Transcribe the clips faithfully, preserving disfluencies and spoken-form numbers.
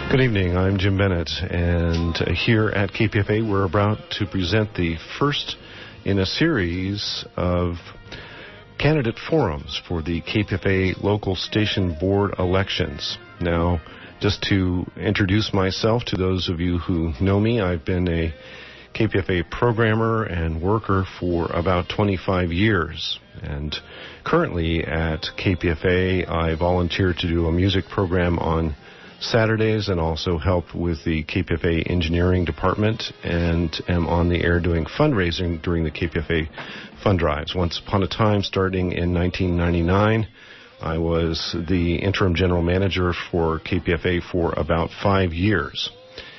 Good evening, I'm Jim Bennett, and here at K P F A we're about to present the first in a series of candidate forums for the K P F A local station board elections. Now, just to introduce myself to those of you who know me, I've been a K P F A programmer and worker for about twenty-five years. And currently at K P F A, I volunteer to do a music program on Saturdays and also help with the K P F A engineering department and am on the air doing fundraising during the K P F A fund drives. Once upon a time, starting in nineteen ninety-nine, I was the interim general manager for K P F A for about five years.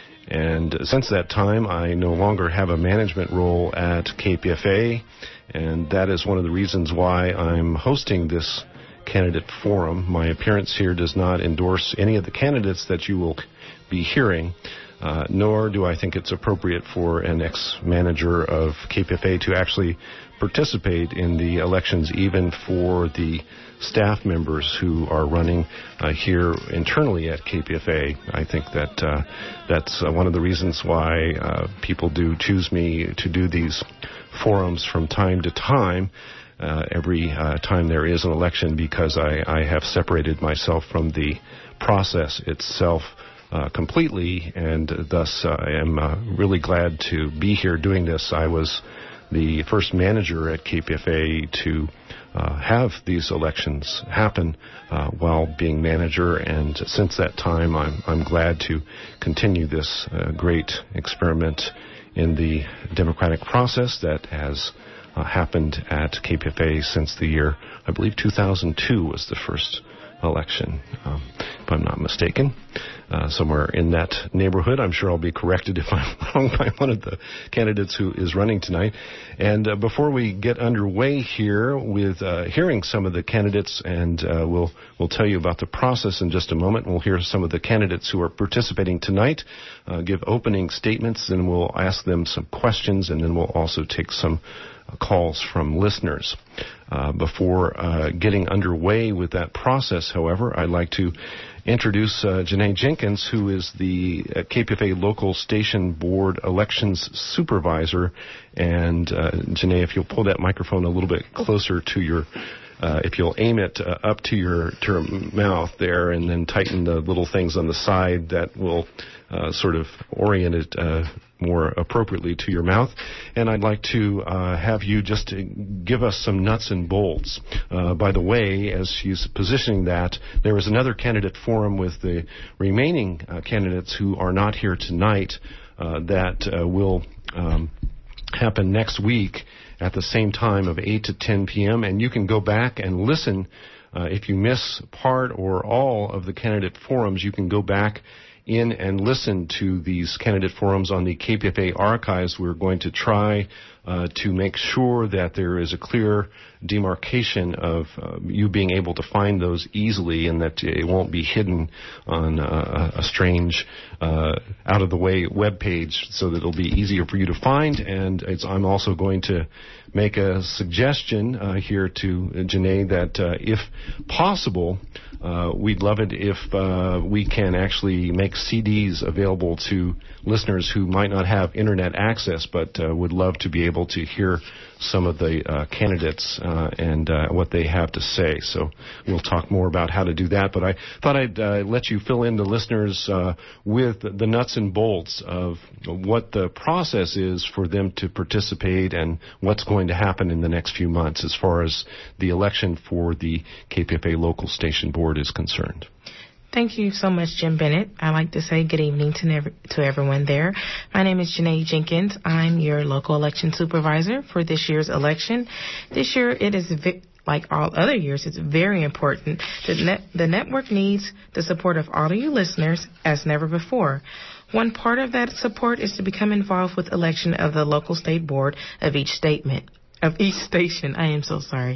And since that time, I no longer have a management role at K P F A, and that is one of the reasons why I'm hosting this candidate forum. My appearance here does not endorse any of the candidates that you will be hearing, uh, nor do I think it's appropriate for an ex-manager of K P F A to actually participate in the elections, even for the staff members who are running uh, here internally at K P F A. I think that uh, that's uh, one of the reasons why uh, people do choose me to do these forums from time to time. Uh, every uh, time there is an election, because I, I have separated myself from the process itself uh, completely, and thus uh, I am uh, really glad to be here doing this. I was the first manager at K P F A to uh, have these elections happen uh, while being manager, and since that time I'm, I'm glad to continue this uh, great experiment in the democratic process that has Uh, happened at K P F A since the year, I believe two thousand two was the first election, um, if I'm not mistaken. Uh, somewhere in that neighborhood. I'm sure I'll be corrected if I'm wrong by one of the candidates who is running tonight. And uh, before we get underway here with uh, hearing some of the candidates, and uh, we'll we'll tell you about the process in just a moment. We'll hear some of the candidates who are participating tonight uh, give opening statements, and we'll ask them some questions, and then we'll also take some calls from listeners. Uh, before uh, getting underway with that process, however, I'd like to introduce uh, Janae Jenkins, who is the uh, K P F A local station board elections supervisor. And uh, Janae, if you'll pull that microphone a little bit closer to your, uh, if you'll aim it uh, up to your, to your mouth there, and then tighten the little things on the side, that will uh, sort of orient it uh, more appropriately to your mouth. And I'd like to uh, have you just give us some nuts and bolts. Uh, by the way, as she's positioning that, there is another candidate forum with the remaining uh, candidates who are not here tonight uh, that uh, will um, happen next week at the same time of eight to ten p.m. And you can go back and listen. Uh, if you miss part or all of the candidate forums, you can go back in and listen to these candidate forums on the K P F A archives. We're going to try uh, to make sure that there is a clear demarcation of uh, you being able to find those easily, and that it won't be hidden on uh, a strange, uh, out-of-the-way web page, so that it'll be easier for you to find. And it's, I'm also going to make a suggestion uh, here to Janae that uh, if possible, uh, we'd love it if uh, we can actually make C Ds available to listeners who might not have internet access, but uh, would love to be able to hear some of the uh, candidates uh, and uh, what they have to say. So we'll talk more about how to do that. But I thought I'd uh, let you fill in the listeners uh, with the nuts and bolts of what the process is for them to participate and what's going to happen in the next few months as far as the election for the K P F A local station board is concerned. Thank you so much, Jim Bennett. I'd like to say good evening to, nev- to everyone there. My name is Janae Jenkins. I'm your local election supervisor for this year's election. This year, it is vi- like all other years, it's very important. The, net- the network needs the support of all of you listeners as never before. One part of that support is to become involved with election of the local state board of each statement, of each station. I am so sorry.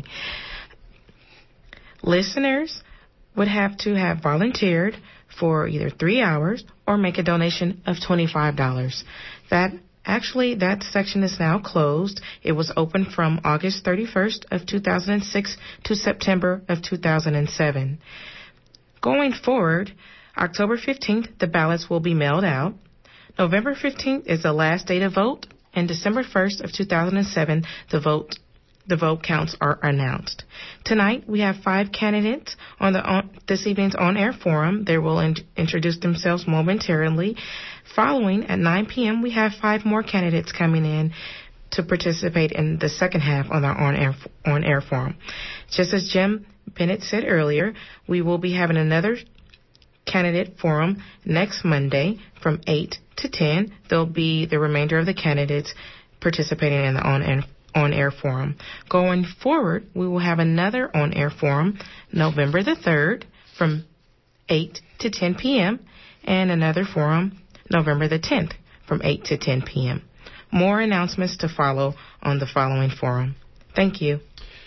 Listeners would have to have volunteered for either three hours or make a donation of twenty-five dollars. That actually, that section is now closed. It was open from August thirty-first of two thousand six to September of two thousand seven. Going forward, October fifteenth, the ballots will be mailed out. November fifteenth is the last day to vote, and December first of two thousand seven, the vote the vote counts are announced. Tonight, we have five candidates on the on, this evening's on-air forum. They will in, introduce themselves momentarily. Following, at nine p.m., we have five more candidates coming in to participate in the second half on our on-air on-air forum. Just as Jim Bennett said earlier, we will be having another candidate forum next Monday from eight to ten. There'll be the remainder of the candidates participating in the on-air on-air forum. Going forward, we will have another on-air forum November the third from eight to ten p.m. and another forum November the tenth from eight to ten p.m. More announcements to follow on the following forum. Thank you.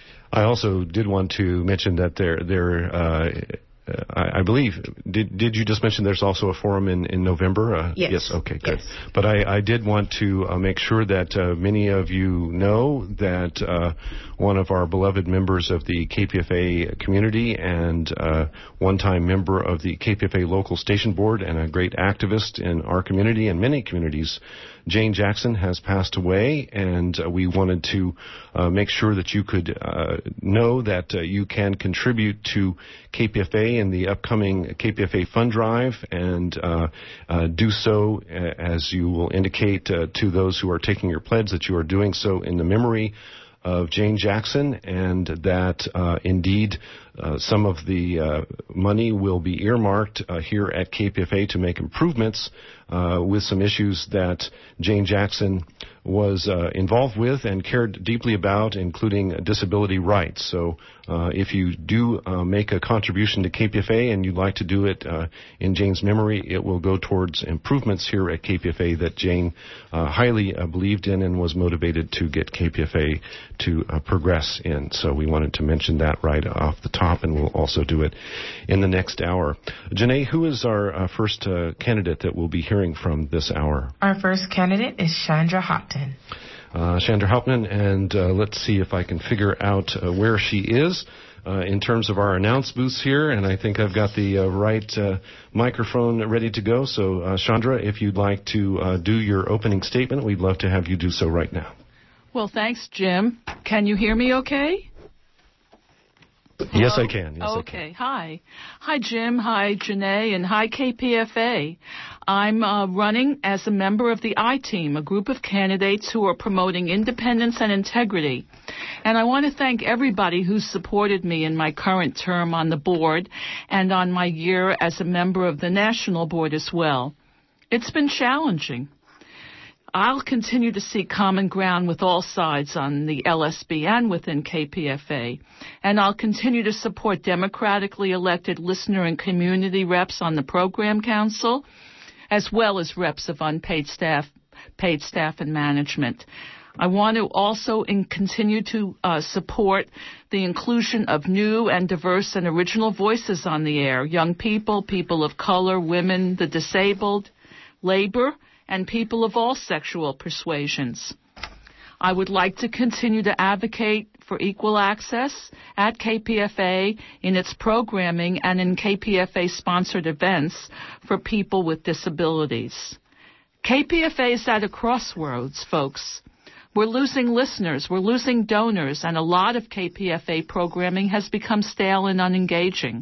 I also did want to mention that there, there, uh, Uh, I, I believe, did did you just mention there's also a forum in, in November? Uh, yes. Yes, okay, good. Yes. But I, I did want to uh, make sure that uh, many of you know that uh, one of our beloved members of the K P F A community and uh, one-time member of the K P F A local station board and a great activist in our community and many communities, Jane Jackson, has passed away, and uh, we wanted to uh, make sure that you could uh, know that uh, you can contribute to K P F A in the upcoming K P F A fund drive, and uh, uh, do so as you will indicate uh, to those who are taking your pledge that you are doing so in the memory of Jane Jackson, and that uh, indeed uh, some of the uh, money will be earmarked uh, here at K P F A to make improvements uh, with some issues that Jane Jackson was uh, involved with and cared deeply about, including disability rights. So uh, if you do uh, make a contribution to K P F A and you'd like to do it uh, in Jane's memory, it will go towards improvements here at K P F A that Jane uh, highly uh, believed in and was motivated to get K P F A to uh, progress in. So we wanted to mention that right off the top, and we'll also do it in the next hour. Janae, who is our uh, first uh, candidate that we'll be hearing from this hour? Our first candidate is Chandra Hopton. Uh, Chandra Hauptman, and uh, let's see if I can figure out uh, where she is uh, in terms of our announce booths here, and I think I've got the uh, right uh, microphone ready to go. So, uh, Chandra, if you'd like to uh, do your opening statement, we'd love to have you do so right now. Well, thanks, Jim. Can you hear me okay? Hello? Yes, I can. Yes, okay. I can. Hi. Hi, Jim. Hi, Janae. And hi, K P F A. I'm uh, running as a member of the I-Team, a group of candidates who are promoting independence and integrity. And I want to thank everybody who supported me in my current term on the board and on my year as a member of the national board as well. It's been challenging. I'll continue to seek common ground with all sides on the L S B and within K P F A, and I'll continue to support democratically elected listener and community reps on the program council, as well as reps of unpaid staff, paid staff and management. I want to also in continue to uh, support the inclusion of new and diverse and original voices on the air, young people, people of color, women, the disabled, labor, and people of all sexual persuasions. I would like to continue to advocate for equal access at K P F A in its programming and in K P F A-sponsored events for people with disabilities. K P F A is at a crossroads, folks. We're losing listeners, we're losing donors, and a lot of K P F A programming has become stale and unengaging.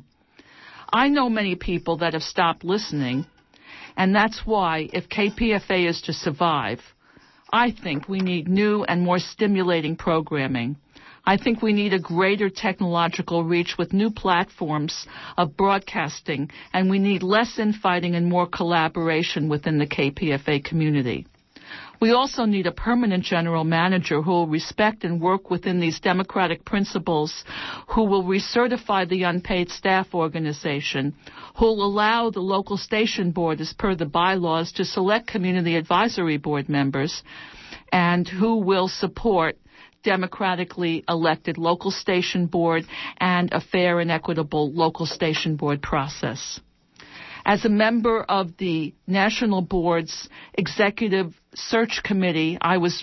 I know many people that have stopped listening, and that's why, if K P F A is to survive, I think we need new and more stimulating programming. I think we need a greater technological reach with new platforms of broadcasting, and we need less infighting and more collaboration within the K P F A community. We also need a permanent general manager who will respect and work within these democratic principles, who will recertify the unpaid staff organization, who will allow the local station board, as per the bylaws, to select community advisory board members, and who will support democratically elected local station board and a fair and equitable local station board process. As a member of the National Board's Executive Search Committee, I was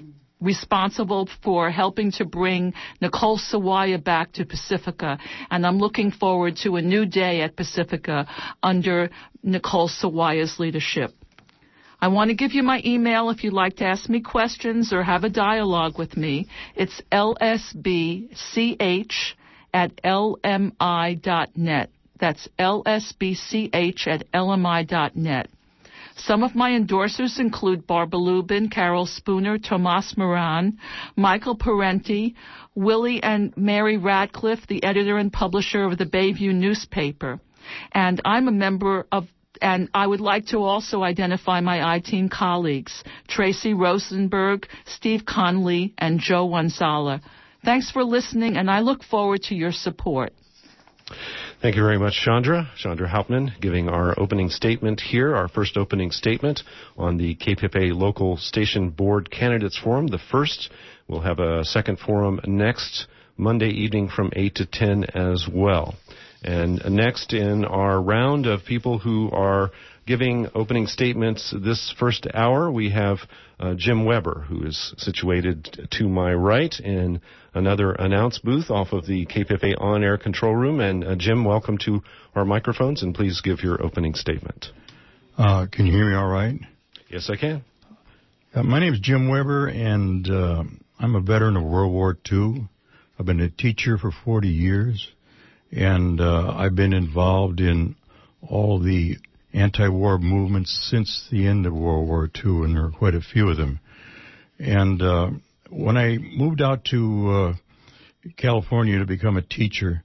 responsible for helping to bring Nicole Sawaya back to Pacifica, and I'm looking forward to a new day at Pacifica under Nicole Sawaya's leadership. I want to give you my email if you'd like to ask me questions or have a dialogue with me. It's L S B C H at L M I dot net. That's L S B C H at L M I dot net. Some of my endorsers include Barbara Lubin, Carol Spooner, Tomas Moran, Michael Parenti, Willie and Mary Radcliffe, the editor and publisher of the Bayview newspaper. And I'm a member of, and I would like to also identify my I-Team colleagues, Tracy Rosenberg, Steve Conley, and Joe Wanzala. Thanks for listening, and I look forward to your support. Thank you very much, Chandra. Chandra Hauptman giving our opening statement here, our first opening statement on the K P F A Local Station Board Candidates Forum. The first, we'll have a second forum next Monday evening from eight to ten as well. And next in our round of people who are giving opening statements this first hour, we have uh, Jim Weber, who is situated to my right in another announce booth off of the K P F A on-air control room. And uh, Jim, welcome to our microphones, and please give your opening statement. Uh, can you hear me all right? Yes, I can. Uh, my name is Jim Weber, and uh, I'm a veteran of World War Two. I've been a teacher for forty years, and uh, I've been involved in all the anti-war movements since the end of World War Two, and there are quite a few of them. And uh, when I moved out to uh, California to become a teacher,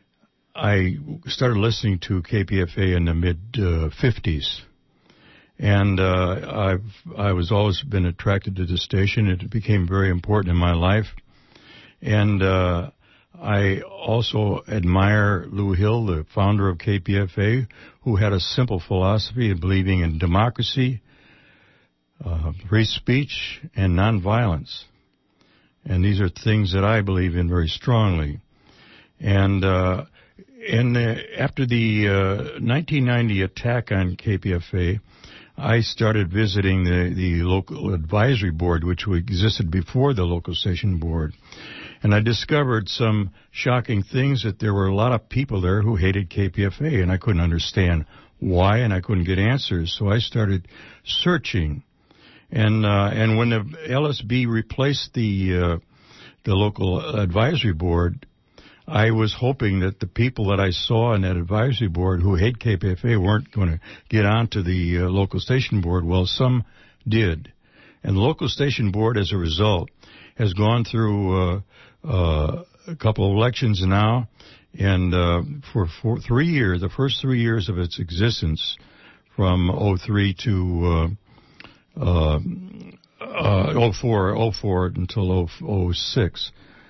I started listening to K P F A in the mid-fifties. Uh, and uh, I've I was always been attracted to the station. It became very important in my life. And uh, I also admire Lou Hill, the founder of K P F A, who had a simple philosophy of believing in democracy, uh, free speech, and nonviolence. And these are things that I believe in very strongly. And uh, in the, after the uh, nineteen ninety attack on K P F A, I started visiting the, the local advisory board, which existed before the local station board. And I discovered some shocking things, that there were a lot of people there who hated K P F A, and I couldn't understand why, and I couldn't get answers. So I started searching. And uh, and when the L S B replaced the uh, the local advisory board, I was hoping that the people that I saw in that advisory board who hate K P F A weren't going to get onto the uh, local station board. Well, some did. And the local station board, as a result, has gone through uh, uh, a couple of elections now. And uh, for, for three years, the first three years of its existence, from oh three to uh, uh, uh, oh four, oh four until oh six,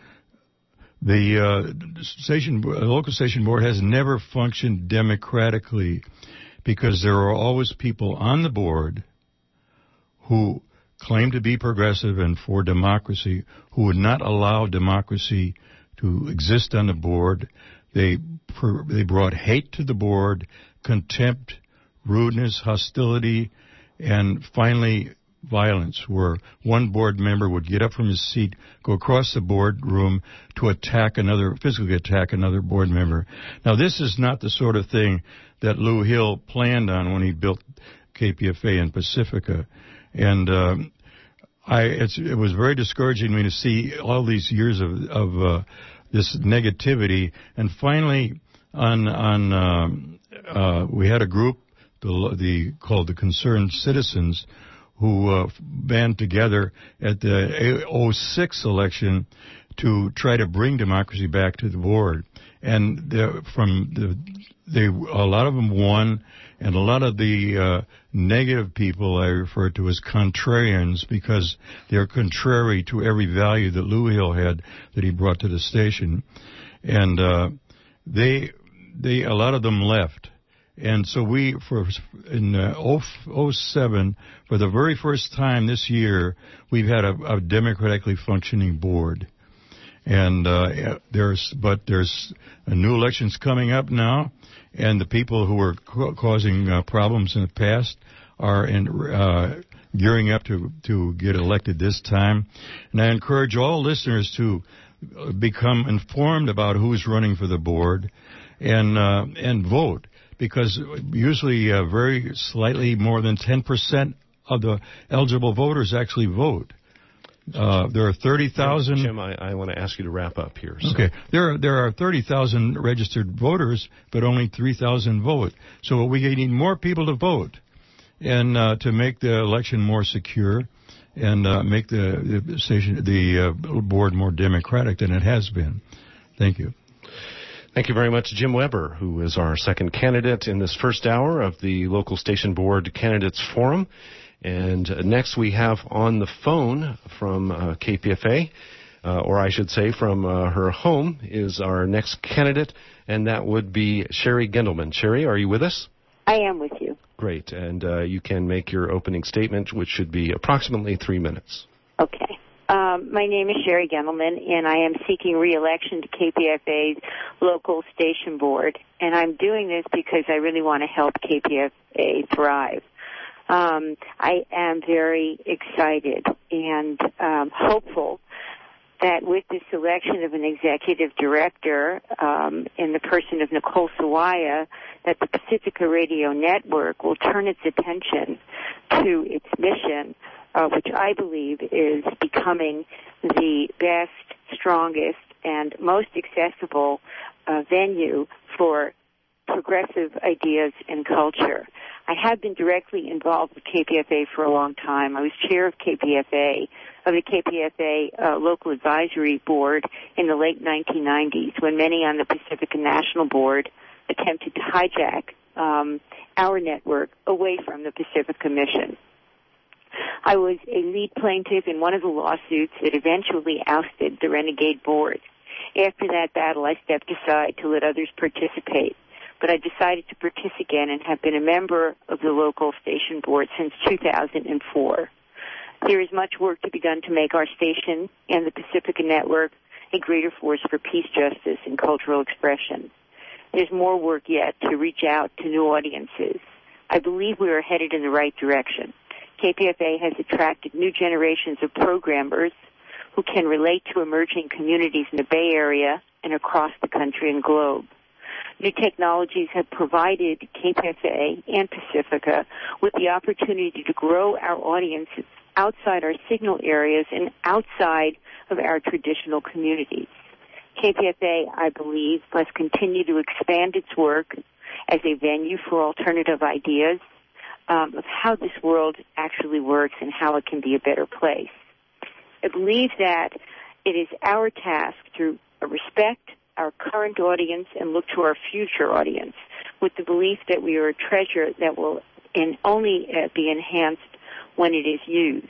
the uh, station, the local station board has never functioned democratically, because there are always people on the board who claim to be progressive and for democracy, who would not allow democracy to exist on the board. They they brought hate to the board, contempt, rudeness, hostility, and finally violence, where one board member would get up from his seat, go across the boardroom to attack another, physically attack another board member. Now, this is not the sort of thing that Lou Hill planned on when he built K P F A in Pacifica. And um, I, it's, it was very discouraging to me to see all these years of, of uh, this negativity. And finally, on on um, uh, we had a group, the, the called the Concerned Citizens, who uh, band together at the oh six election to try to bring democracy back to the board. And from the, they, a lot of them won, and a lot of the uh, negative people I refer to as contrarians, because they're contrary to every value that Lou Hill had that he brought to the station. And uh, they, they, a lot of them left. And so we, for in uh, oh seven, for the very first time this year, we've had a, a democratically functioning board. And uh, there's, but there's uh, new elections coming up now, and the people who were ca- causing uh, problems in the past are in, uh, gearing up to, to get elected this time. And I encourage all listeners to become informed about who's running for the board and uh, and vote, because usually uh, very slightly more than ten percent of the eligible voters actually vote. Uh, there are thirty thousand. Jim, I, I want to ask you to wrap up here. So. Okay. There are, there are thirty thousand registered voters, but only three thousand vote. So we need more people to vote and uh, to make the election more secure and uh, make the, the station, the uh, board more democratic than it has been. Thank you. Thank you very much, Jim Weber, who is our second candidate in this first hour of the local station board candidates forum. And uh, next we have on the phone from uh, K P F A, uh, or I should say from uh, her home, is our next candidate, and that would be Sherry Gendelman. Sherry, are you with us? I am with you. Great, and uh, you can make your opening statement, which should be approximately three minutes. Okay. Um, my name is Sherry Gendelman, and I am seeking re-election to K P F A's local station board, and I'm doing this because I really want to help K P F A thrive. Um, I am very excited and um, hopeful that with the selection of an executive director um, in the person of Nicole Sawaya, that the Pacifica Radio Network will turn its attention to its mission, uh, which I believe is becoming the best, strongest, and most accessible uh, venue for progressive ideas and culture. I have been directly involved with K P F A for a long time. I was chair of K P F A, of the K P F A uh, local advisory board in the late nineteen nineties, when many on the Pacifica National Board attempted to hijack um, our network away from the Pacifica mission. I was a lead plaintiff in one of the lawsuits that eventually ousted the renegade board. After that battle, I stepped aside to let others participate. But I decided to participate again and have been a member of the local station board since two thousand four. There is much work to be done to make our station and the Pacifica Network a greater force for peace, justice, and cultural expression. There's more work yet to reach out to new audiences. I believe we are headed in the right direction. K P F A has attracted new generations of programmers who can relate to emerging communities in the Bay Area and across the country and globe. New technologies have provided K P F A and Pacifica with the opportunity to grow our audiences outside our signal areas and outside of our traditional communities. K P F A, I believe, must continue to expand its work as a venue for alternative ideas um, of how this world actually works and how it can be a better place. I believe that it is our task to respect our current audience and look to our future audience with the belief that we are a treasure that will in only uh, be enhanced when it is used.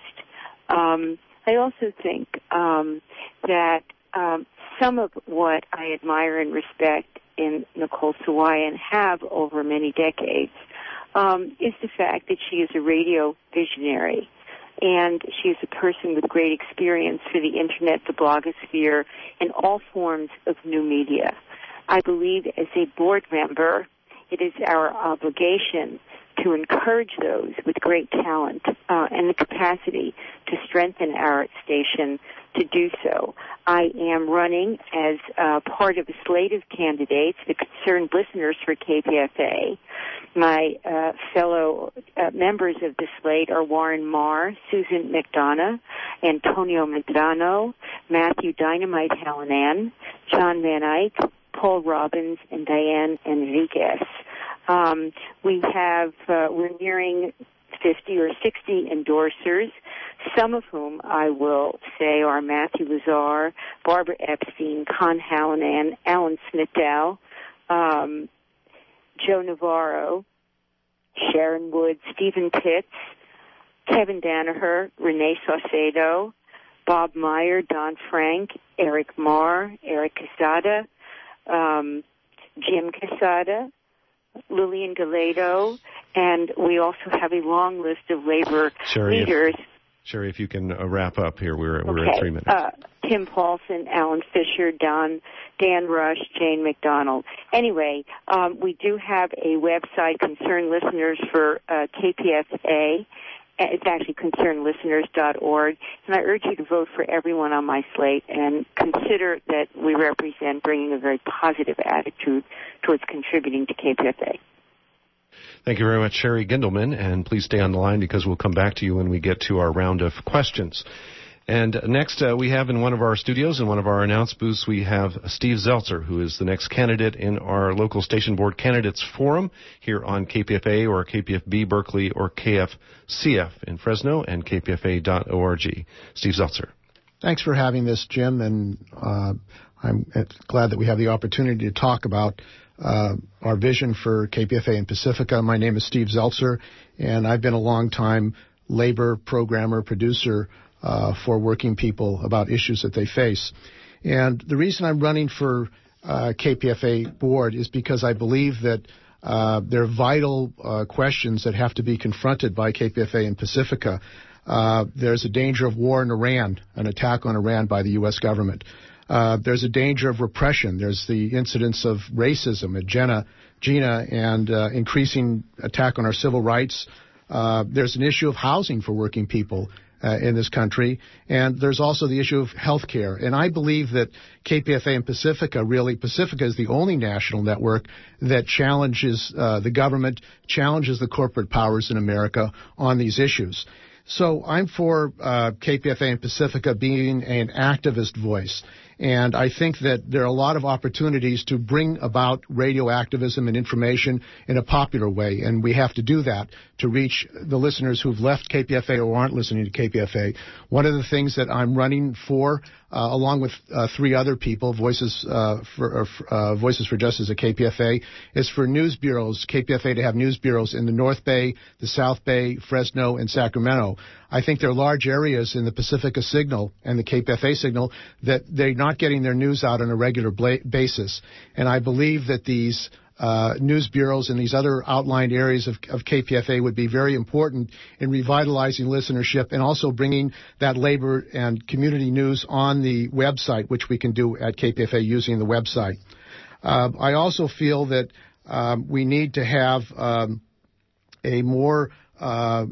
Um, I also think um, that um, some of what I admire and respect in Nicole Sawaya and have over many decades um, is the fact that she is a radio visionary. And she is a person with great experience for the Internet, the blogosphere, and all forms of new media. I believe as a board member, it is our obligation to encourage those with great talent uh, and the capacity to strengthen our station to do so. I am running as uh, part of a slate of candidates, the concerned listeners for K P F A. My uh, fellow uh, members of the slate are Warren Marr, Susan McDonough, Antonio Medrano, Matthew Dynamite Hallinan, John Van Eyck, Paul Robbins, and Diane Enriquez. Um, we have, uh, we're nearing fifty or sixty endorsers, some of whom I will say are Matthew Lazar, Barbara Epstein, Con Hallinan, Alan Smithdow, um, Joe Navarro, Sharon Wood, Stephen Pitts, Kevin Danaher, Renee Saucedo, Bob Meyer, Don Frank, Eric Marr, Eric Casada, um, Jim Casada, Lillian Galedo, and we also have a long list of labor Sherry, leaders. If, Sherry, if you can uh, wrap up here, we're, we're okay. at three minutes. Uh, Tim Paulson, Alan Fisher, Don, Dan Rush, Jane McDonald. Anyway, um, we do have a website, concerned listeners for uh, K P F A, It's actually concerned listeners dot org, and I urge you to vote for everyone on my slate and consider that we represent bringing a very positive attitude towards contributing to K P F A. Thank you very much, Sherry Gindelman, and please stay on the line because we'll come back to you when we get to our round of questions. And next, uh, we have in one of our studios, in one of our announce booths, we have Steve Zeltzer, who is the next candidate in our local station board candidates forum here on K P F A or K P F B Berkeley or K F C F in Fresno and K P F A dot org. Steve Zeltzer. Thanks for having this, Jim, and uh, I'm glad that we have the opportunity to talk about uh, our vision for K P F A in Pacifica. My name is Steve Zeltzer, and I've been a long-time labor programmer, producer Uh, for working people about issues that they face. And the reason I'm running for uh, K P F A board is because I believe that uh, there are vital uh, questions that have to be confronted by K P F A in Pacifica. Uh, there's a danger of war in Iran, an attack on Iran by the U S government. Uh, there's a danger of repression. There's the incidence of racism at Jena, Gina, and uh, increasing attack on our civil rights. Uh, there's an issue of housing for working people Uh, in this country, and there's also the issue of health care. And I believe that K P F A and Pacifica, really, Pacifica is the only national network that challenges uh, the government, challenges the corporate powers in America on these issues. So I'm for uh, K P F A and Pacifica being an activist voice. And I think that there are a lot of opportunities to bring about radio activism and information in a popular way, and we have to do that to reach the listeners who've left K P F A or aren't listening to K P F A. One of the things that I'm running for, uh, along with uh, three other people, Voices uh, for uh, Voices for Justice at K P F A, is for news bureaus, K P F A to have news bureaus in the North Bay, the South Bay, Fresno, and Sacramento. I think there are large areas in the Pacifica Signal and the K P F A Signal that they're not getting their news out on a regular bla- basis. And I believe that these uh, news bureaus in these other outlined areas of, of K P F A would be very important in revitalizing listenership and also bringing that labor and community news on the website, which we can do at K P F A using the website. Uh, I also feel that um, we need to have um, a more uh,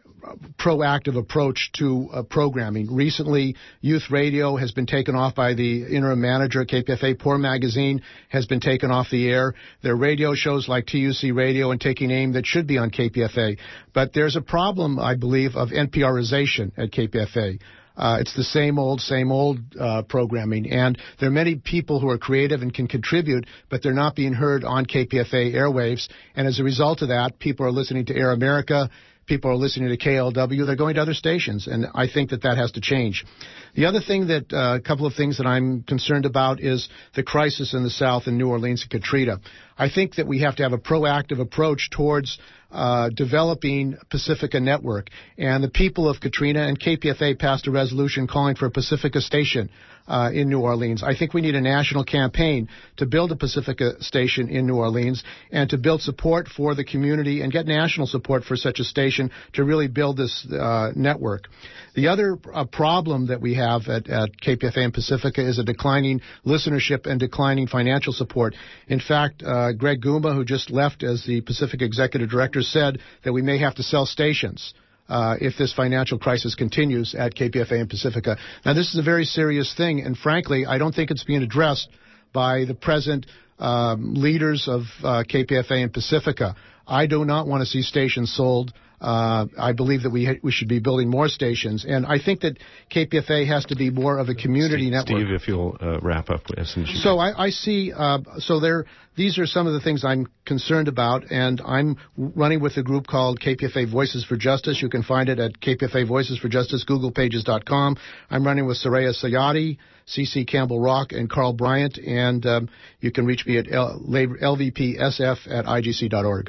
proactive approach to uh, programming. Recently, youth radio has been taken off by the interim manager at K P F A. Poor Magazine has been taken off the air. There are radio shows like T U C Radio and Taking Aim that should be on K P F A. But there's a problem, I believe, of NPRization at K P F A. Uh, it's the same old, same old uh, programming. And there are many people who are creative and can contribute, but they're not being heard on K P F A airwaves. And as a result of that, people are listening to Air America. People are listening to K L W. They're going to other stations, and I think that that has to change. The other thing that, uh, a couple of things that I'm concerned about is the crisis in the South in New Orleans and Katrina. I think that we have to have a proactive approach towards uh, developing Pacifica Network. And the people of Katrina and K P F A passed a resolution calling for a Pacifica station uh, in New Orleans. I think we need a national campaign to build a Pacifica station in New Orleans and to build support for the community and get national support for such a station to really build this uh, network. The other uh, problem that we have at, at K P F A and Pacifica is a declining listenership and declining financial support. In fact, uh, Greg Goomba, who just left as the Pacifica Executive Director, said that we may have to sell stations uh, if this financial crisis continues at K P F A and Pacifica. Now, this is a very serious thing, and frankly, I don't think it's being addressed by the present um, leaders of uh, K P F A and Pacifica. I do not want to see stations sold. Uh, I believe that we ha- we should be building more stations, and I think that K P F A has to be more of a community Steve, network. Steve, if you'll uh, wrap up as soon as you So I, I see. Uh, so there, these are some of the things I'm concerned about, and I'm running with a group called K P F A Voices for Justice. You can find it at K P F A Voices for Justice, Google Pages dot com. I'm running with Soraya Sayadi, C C Campbell Rock, and Carl Bryant, and um, you can reach me at L V P S F at I G C dot org.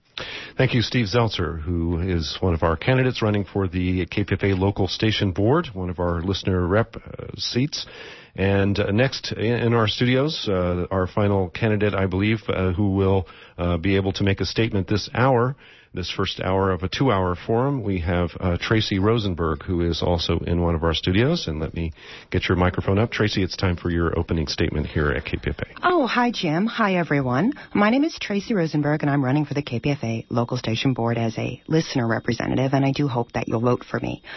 Thank you, Steve Zeltzer, who is one of our candidates running for the K P F A local station board, one of our listener rep uh, seats. And uh, next in our studios, uh, our final candidate, I believe, uh, who will uh, be able to make a statement this hour, this first hour of a two-hour forum, we have uh, Tracy Rosenberg, who is also in one of our studios. And let me get your microphone up. Tracy, it's time for your opening statement here at K P F A. Oh, hi, Jim. Hi, everyone. My name is Tracy Rosenberg, and I'm running for the K P F A local local station board as a listener representative, and I do hope that you'll vote for me.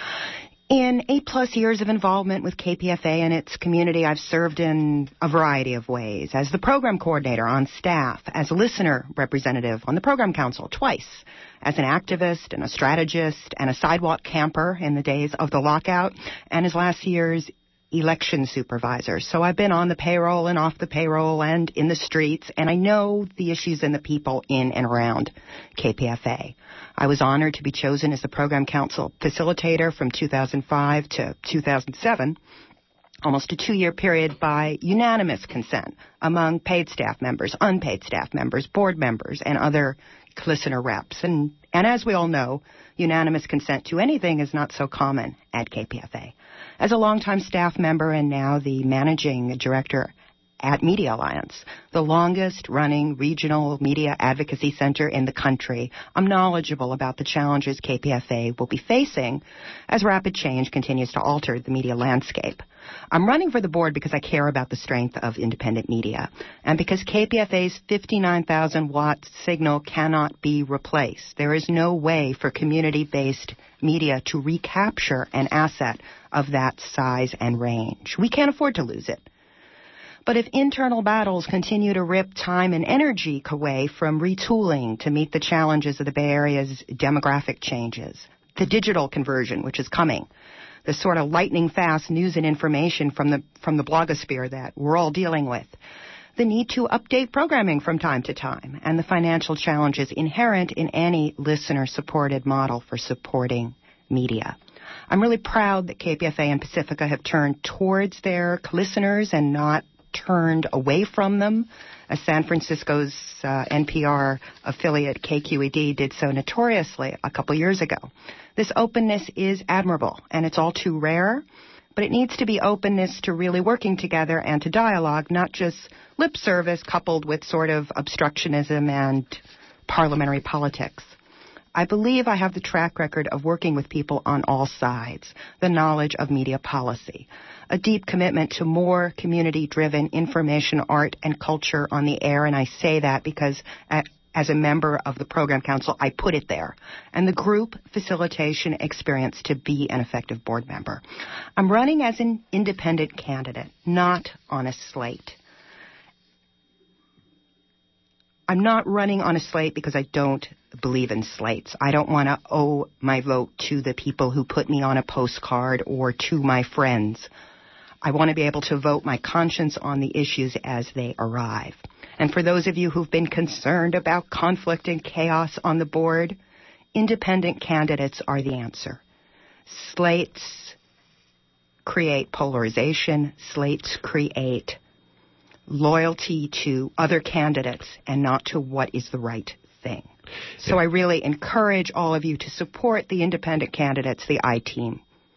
In eight-plus years of involvement with K P F A and its community, I've served in a variety of ways. As the program coordinator on staff, as a listener representative on the program council twice, as an activist and a strategist and a sidewalk camper in the days of the lockout, and as last year's election supervisor. So I've been on the payroll and off the payroll and in the streets, and I know the issues and the people in and around K P F A. I was honored to be chosen as the program council facilitator from two thousand five to two thousand seven, almost a two-year period by unanimous consent among paid staff members, unpaid staff members, board members, and other listener reps. And, and as we all know, unanimous consent to anything is not so common at K P F A. As a longtime staff member and now the managing director at Media Alliance, the longest-running regional media advocacy center in the country, I'm knowledgeable about the challenges K P F A will be facing as rapid change continues to alter the media landscape. I'm running for the board because I care about the strength of independent media, and because K P F A's fifty-nine thousand watt signal cannot be replaced. There is no way for community-based media to recapture an asset of that size and range. We can't afford to lose it. But if internal battles continue to rip time and energy away from retooling to meet the challenges of the Bay Area's demographic changes, the digital conversion, which is coming, the sort of lightning-fast news and information from the from the blogosphere that we're all dealing with, the need to update programming from time to time, and the financial challenges inherent in any listener-supported model for supporting media. I'm really proud that K P F A and Pacifica have turned towards their listeners and not turned away from them, as San Francisco's uh, N P R affiliate K Q E D did so notoriously a couple years ago. This openness is admirable, and it's all too rare, but it needs to be openness to really working together and to dialogue, not just lip service coupled with sort of obstructionism and parliamentary politics. I believe I have the track record of working with people on all sides, the knowledge of media policy, a deep commitment to more community-driven information, art, and culture on the air, and I say that because at, as a member of the Program Council, I put it there, and the group facilitation experience to be an effective board member. I'm running as an independent candidate, not on a slate. I'm not running on a slate because I don't believe in slates. I don't want to owe my vote to the people who put me on a postcard or to my friends. I want to be able to vote my conscience on the issues as they arrive. And for those of you who've been concerned about conflict and chaos on the board, independent candidates are the answer. Slates create polarization. Slates create loyalty to other candidates and not to what is the right thing. So yeah. I really encourage all of you to support the independent candidates, the I-Team.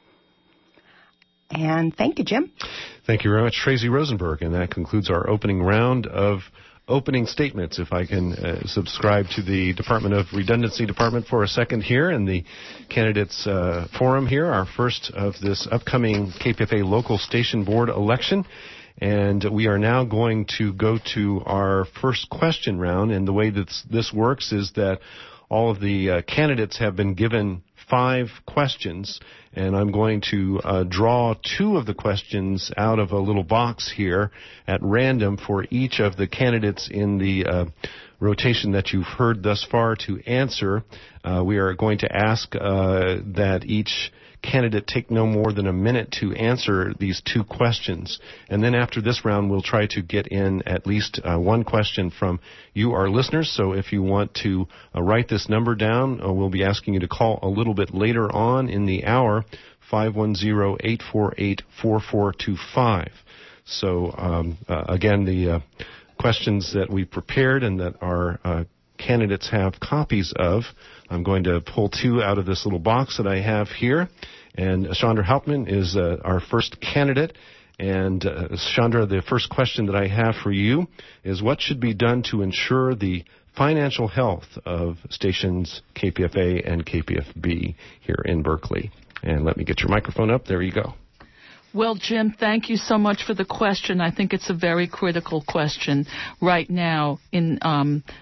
And thank you, Jim. Thank you very much, Tracy Rosenberg. And that concludes our opening round of opening statements. If I can uh, subscribe to the Department of Redundancy Department for a second here and the candidates uh, forum here, our first of this upcoming K P F A local station board election. And we are now going to go to our first question round. And the way that this works is that all of the uh, candidates have been given five questions, and I'm going to uh, draw two of the questions out of a little box here at random for each of the candidates in the uh, rotation that you've heard thus far to answer. Uh, we are going to ask uh, that each candidate take no more than a minute to answer these two questions. And then after this round, we'll try to get in at least uh, one question from you, our listeners. So if you want to uh, write this number down, uh, we'll be asking you to call a little bit later on in the hour, five one zero, eight four eight, four four two five. So um, uh, again, the uh, questions that we prepared and that our uh, candidates have copies of, I'm going to pull two out of this little box that I have here. And Chandra Hauptman is uh, our first candidate. And uh, Chandra, the first question that I have for you is, what should be done to ensure the financial health of stations K P F A and K P F B here in Berkeley? And let me get your microphone up. There you go. Well, Jim, thank you so much for the question. I think it's a very critical question right now in um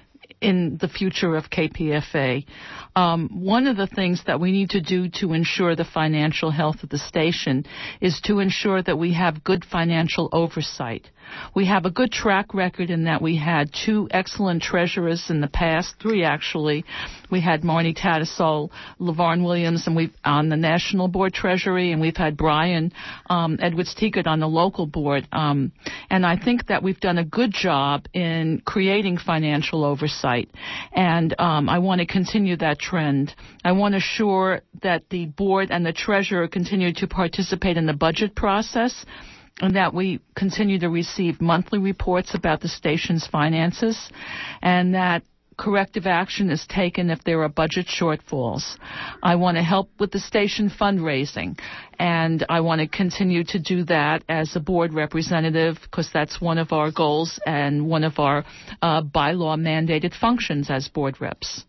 in the future of K P F A. Um, one of the things that we need to do to ensure the financial health of the station is to ensure that we have good financial oversight. We have a good track record in that we had two excellent treasurers in the past, three actually. We had Marnie Tattersall, LeVarn Williams, and we've on the National Board Treasury, and we've had Brian um, Edwards-Teekert on the local board. Um, and I think that we've done a good job in creating financial oversight, and um, I want to continue that trend. I want to assure that the board and the treasurer continue to participate in the budget process, and that we continue to receive monthly reports about the station's finances, and that corrective action is taken if there are budget shortfalls. I want to help with the station fundraising, and I want to continue to do that as a board representative because that's one of our goals and one of our uh, bylaw mandated functions as board reps.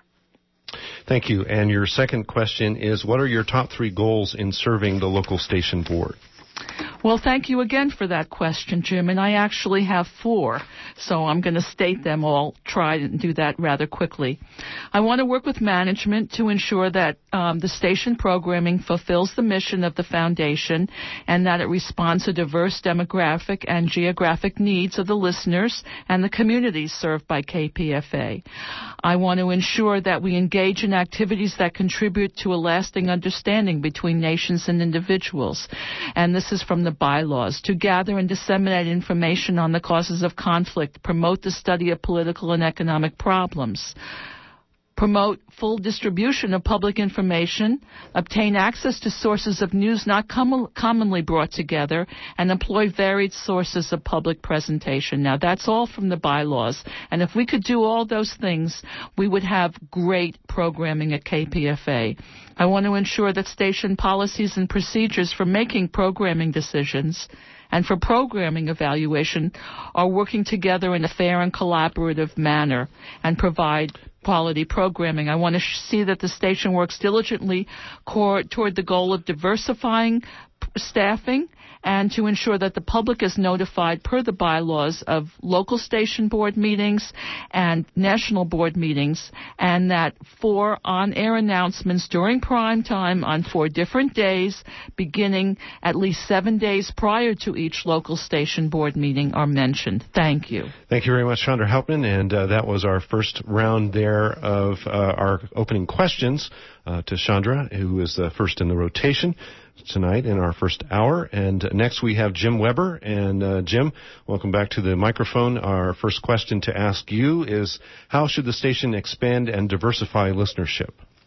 Thank you. And your second question is, what are your top three goals in serving the local station board? Well, thank you again for that question, Jim, and I actually have four, so I'm going to state them all, try and do that rather quickly. I want to work with management to ensure that um, the station programming fulfills the mission of the foundation and that it responds to diverse demographic and geographic needs of the listeners and the communities served by K P F A. I want to ensure that we engage in activities that contribute to a lasting understanding between nations and individuals, and this is from the bylaws, to gather and disseminate information on the causes of conflict, promote the study of political and economic problems, promote full distribution of public information, obtain access to sources of news not com- commonly brought together, and employ varied sources of public presentation. Now, that's all from the bylaws, and if we could do all those things, we would have great programming at K P F A. I want to ensure that station policies and procedures for making programming decisions and for programming evaluation are working together in a fair and collaborative manner and provide quality programming. I want to sh- see that the station works diligently co- toward the goal of diversifying p- staffing and to ensure that the public is notified per the bylaws of local station board meetings and national board meetings, and that four on-air announcements during prime time on four different days, beginning at least seven days prior to each local station board meeting, are mentioned. Thank you. Thank you very much, Chandra Hauptman, and uh, that was our first round there of uh, our opening questions uh, to Chandra, who is the first in the rotation tonight in our first hour. And next we have Jim Weber. And uh, Jim, welcome back to the microphone. Our first question to ask you is, how should the station expand and diversify listenership?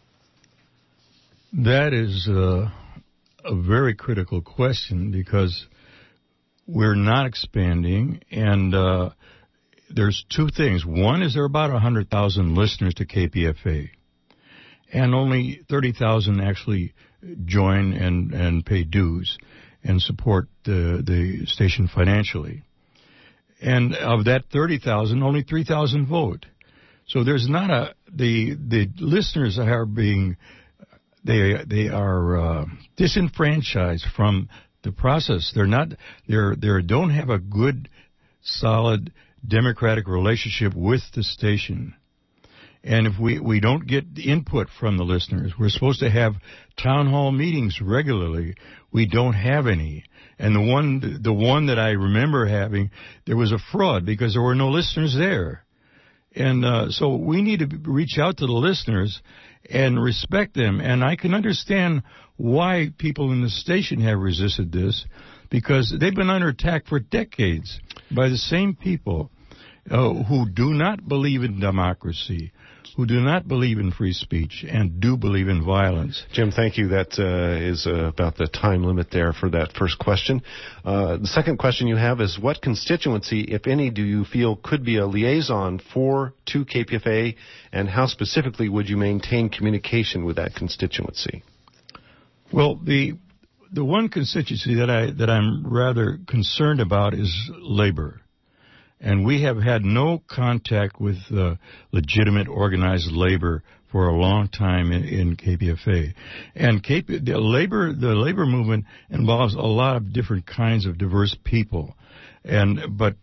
That is uh, a very critical question because we're not expanding, and uh, there's two things. One is there are about one hundred thousand listeners to K P F A, and only thirty thousand actually join and, and pay dues and support the, the station financially. And of that thirty thousand, only three thousand vote. So there's not a, the, the listeners are being, they, they are uh, disenfranchised from the process. They're not, they're, they don't have a good, solid democratic relationship with the station. And if we, we don't get input from the listeners, we're supposed to have town hall meetings regularly. We don't have any. And the one, the one that I remember having, there was a fraud because there were no listeners there. And uh, so we need to reach out to the listeners and respect them. And I can understand why people in the station have resisted this, because they've been under attack for decades by the same people uh, who do not believe in democracy, who do not believe in free speech, and do believe in violence. Jim, thank you. That uh, is uh, about the time limit there for that first question. Uh, the second question you have is, what constituency, if any, do you feel could be a liaison for to K P F A, and how specifically would you maintain communication with that constituency? Well, the the one constituency that I that I'm rather concerned about is labor. And we have had no contact with uh, legitimate organized labor for a long time in, in K P F A. And K P, the labor the labor movement involves a lot of different kinds of diverse people. And but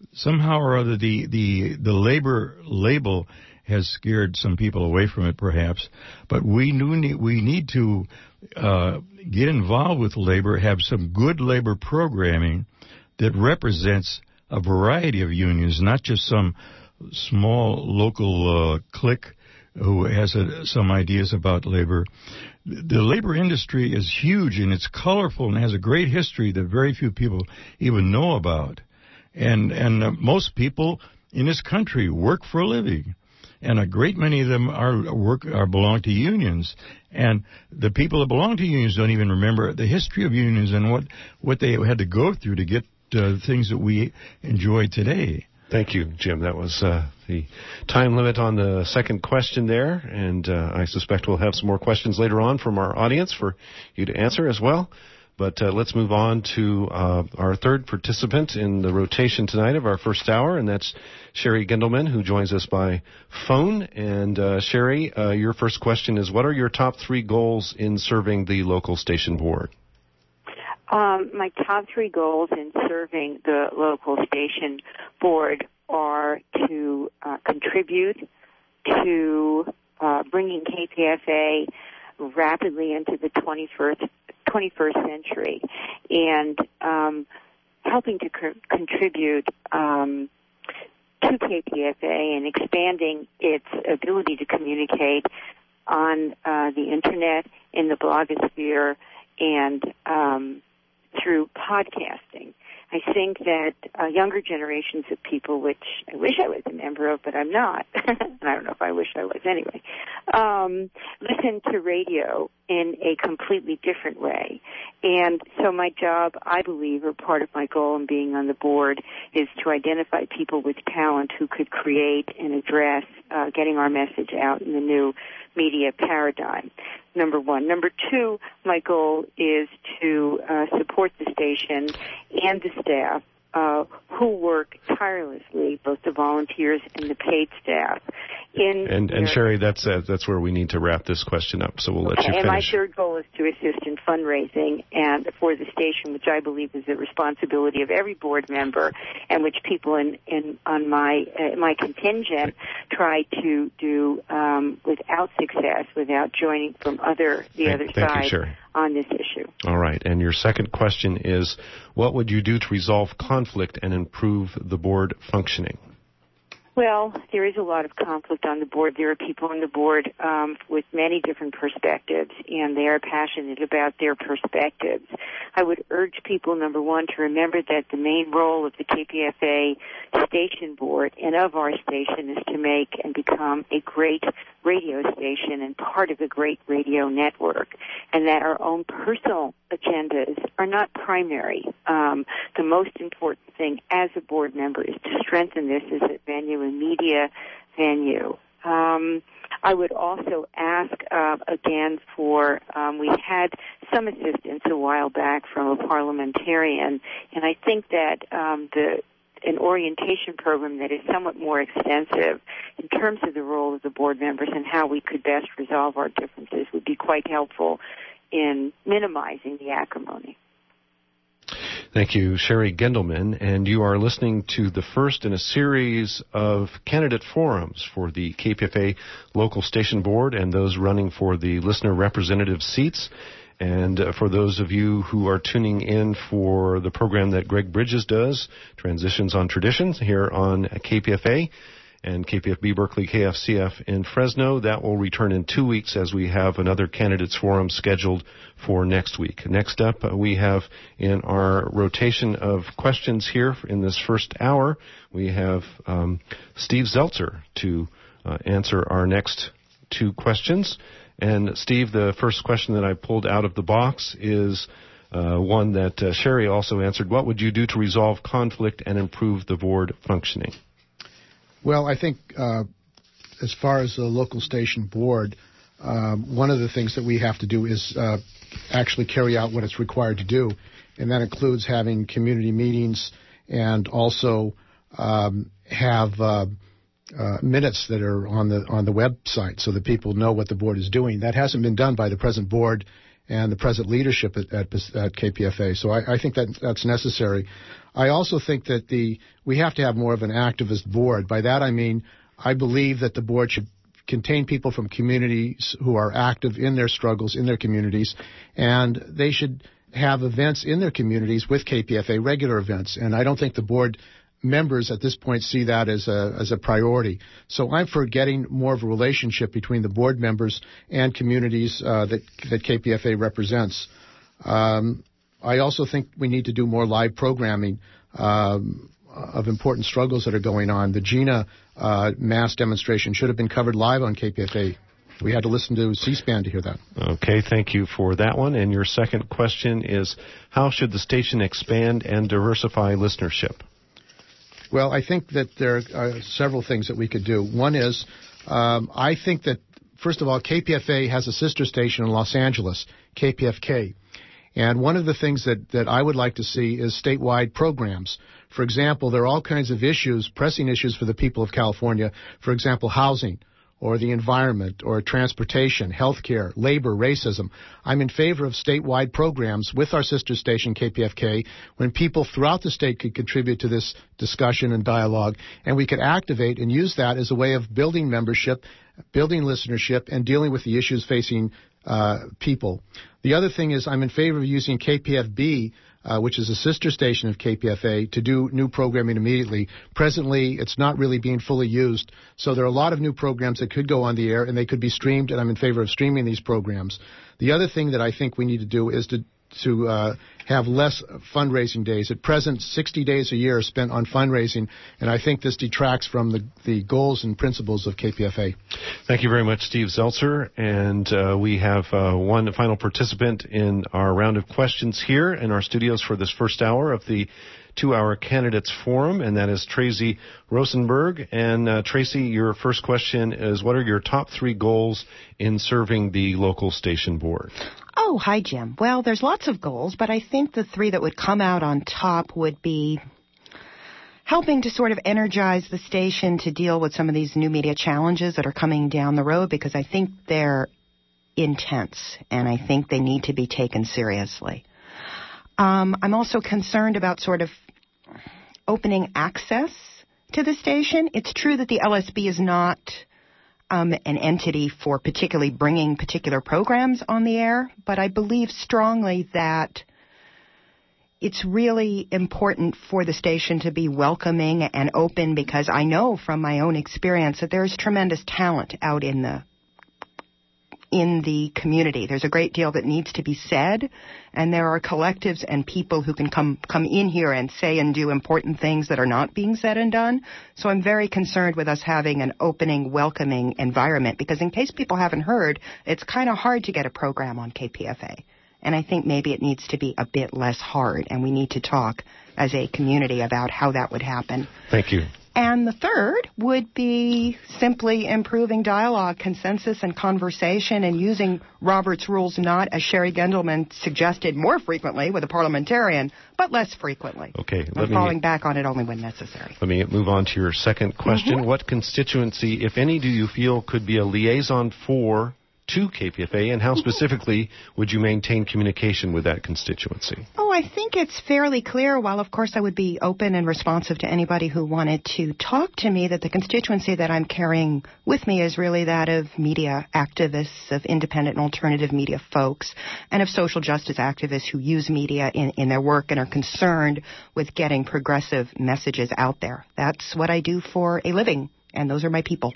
somehow or other the, the, the labor label has scared some people away from it, perhaps. But we need, we need to uh, get involved with labor, have some good labor programming that represents a variety of unions, not just some small local uh, clique who has a, some ideas about labor. The labor industry is huge and it's colorful and has a great history that very few people even know about. And and uh, most people in this country work for a living, and a great many of them are work are belong to unions. And the people that belong to unions don't even remember the history of unions and what what they had to go through to get uh, things that we enjoy today. Thank you, Jim. That was uh, the time limit on the second question there, and uh, I suspect we'll have some more questions later on from our audience for you to answer as well. But uh, let's move on to uh, our third participant in the rotation tonight of our first hour, and that's Sherry Gendelman, who joins us by phone. And uh, Sherry, uh, your first question is, what are your top three goals in serving the local station board? Um, my top three goals in serving the local station board are to uh, contribute to uh, bringing K P F A rapidly into the twenty-first, twenty-first century and um, helping to co- contribute um, to K P F A and expanding its ability to communicate on uh, the Internet, in the blogosphere, and um, through podcasting. I think that uh, younger generations of people, which I wish I was a member of, but I'm not, and I don't know if I wish I was anyway, um, listen to radio in a completely different way. And so my job, I believe, or part of my goal in being on the board, is to identify people with talent who could create and address uh, getting our message out in the new media paradigm. Number one. Number two, my goal is to uh, support the station and the staff uh, who work tirelessly, both the volunteers and the paid staff. In and, and Sherry, that's uh, that's where we need to wrap this question up, so we'll let okay, you finish. And my third goal is to assist in fundraising and for the station, which I believe is the responsibility of every board member, and which people in, in on my uh, my contingent try to do um, without success, without joining from other the thank, other thank side you, Sherry. On this issue. All right, and your second question is, what would you do to resolve conflict and improve the board functioning? Well, there is a lot of conflict on the board. There are people on the board um, with many different perspectives, and they are passionate about their perspectives. I would urge people, number one, to remember that the main role of the K P F A station board and of our station is to make and become a great radio station and part of a great radio network, and that our own personal agendas are not primary. Um, the most important thing as a board member is to strengthen this as a venue and media venue. Um, I would also ask uh, again for, um, we had some assistance a while back from a parliamentarian, and I think that um, the an orientation program that is somewhat more extensive in terms of the role of the board members and how we could best resolve our differences would be quite helpful in minimizing the acrimony. Thank you, Sherry Gendelman, and you are listening to the first in a series of candidate forums for the K P F A local station board and those running for the listener representative seats. And uh, for those of you who are tuning in for the program that Greg Bridges does, Transitions on Traditions, here on K P F A and K P F B Berkeley, K F C F in Fresno, that will return in two weeks as we have another candidates forum scheduled for next week. Next up, uh, we have in our rotation of questions here in this first hour, we have um, Steve Zeltzer to uh, answer our next two questions. And Steve, the first question that I pulled out of the box is uh, one that uh, Sherry also answered. What would you do to resolve conflict and improve the board functioning? Well, I think uh, as far as the local station board, um, one of the things that we have to do is uh, actually carry out what it's required to do, and that includes having community meetings and also um, have uh, uh, minutes that are on the on the website so that people know what the board is doing. That hasn't been done by the present board, and the present leadership at, at, at K P F A. So I, I think that that's necessary. I also think that the we have to have more of an activist board. By that I mean I believe that the board should contain people from communities who are active in their struggles in their communities, and they should have events in their communities with K P F A, regular events. And I don't think the board members at this point see that as a as a priority. So I'm for getting more of a relationship between the board members and communities uh, that that K P F A represents. Um, I also think we need to do more live programming um, of important struggles that are going on. The Gina uh, mass demonstration should have been covered live on K P F A. We had to listen to C-SPAN to hear that. Okay, thank you for that one. And your second question is, how should the station expand and diversify listenership? Well, I think that there are several things that we could do. One is, um, I think that, first of all, K P F A has a sister station in Los Angeles, K P F K. And one of the things that, that I would like to see is statewide programs. For example, there are all kinds of issues, pressing issues for the people of California. For example, housing, or the environment, or transportation, healthcare, labor, racism. I'm in favor of statewide programs with our sister station, K P F K, when people throughout the state could contribute to this discussion and dialogue, and we could activate and use that as a way of building membership, building listenership, and dealing with the issues facing uh, people. The other thing is I'm in favor of using K P F B, Uh, which is a sister station of K P F A, to do new programming immediately. Presently, it's not really being fully used, so there are a lot of new programs that could go on the air, and they could be streamed, and I'm in favor of streaming these programs. The other thing that I think we need to do is to to uh, have less fundraising days. At present, sixty days a year are spent on fundraising, and I think this detracts from the, the goals and principles of K P F A. Thank you very much, Steve Zeltzer. And uh, we have uh, one final participant in our round of questions here in our studios for this first hour of the two-hour Candidates Forum, and that is Tracy Rosenberg. And uh, Tracy, your first question is, what are your top three goals in serving the local station board? Oh, hi, Jim. Well, there's lots of goals, but I think the three that would come out on top would be helping to sort of energize the station to deal with some of these new media challenges that are coming down the road, because I think they're intense, and I think they need to be taken seriously. Um, I'm also concerned about sort of opening access to the station. It's true that the L S B is not um, an entity for particularly bringing particular programs on the air, but I believe strongly that it's really important for the station to be welcoming and open, because I know from my own experience that there's tremendous talent out in the in the community. There's a great deal that needs to be said, and there are collectives and people who can come come in here and say and do important things that are not being said and done. So I'm very concerned with us having an opening, welcoming environment, because in case people haven't heard, it's kind of hard to get a program on K P F A. And I think maybe it needs to be a bit less hard, and we need to talk as a community about how that would happen. Thank you. And the third would be simply improving dialogue, consensus, and conversation, and using Robert's Rules not, as Sherry Gendelman suggested, more frequently with a parliamentarian, but less frequently. Okay. And falling back on it only when necessary. Let me move on to your second question. Mm-hmm. What constituency, if any, do you feel could be a liaison for to K P F A, and how specifically would you maintain communication with that constituency? Oh, I think it's fairly clear, while of course I would be open and responsive to anybody who wanted to talk to me, that the constituency that I'm carrying with me is really that of media activists, of independent and alternative media folks, and of social justice activists who use media in, in their work and are concerned with getting progressive messages out there. That's what I do for a living, and those are my people.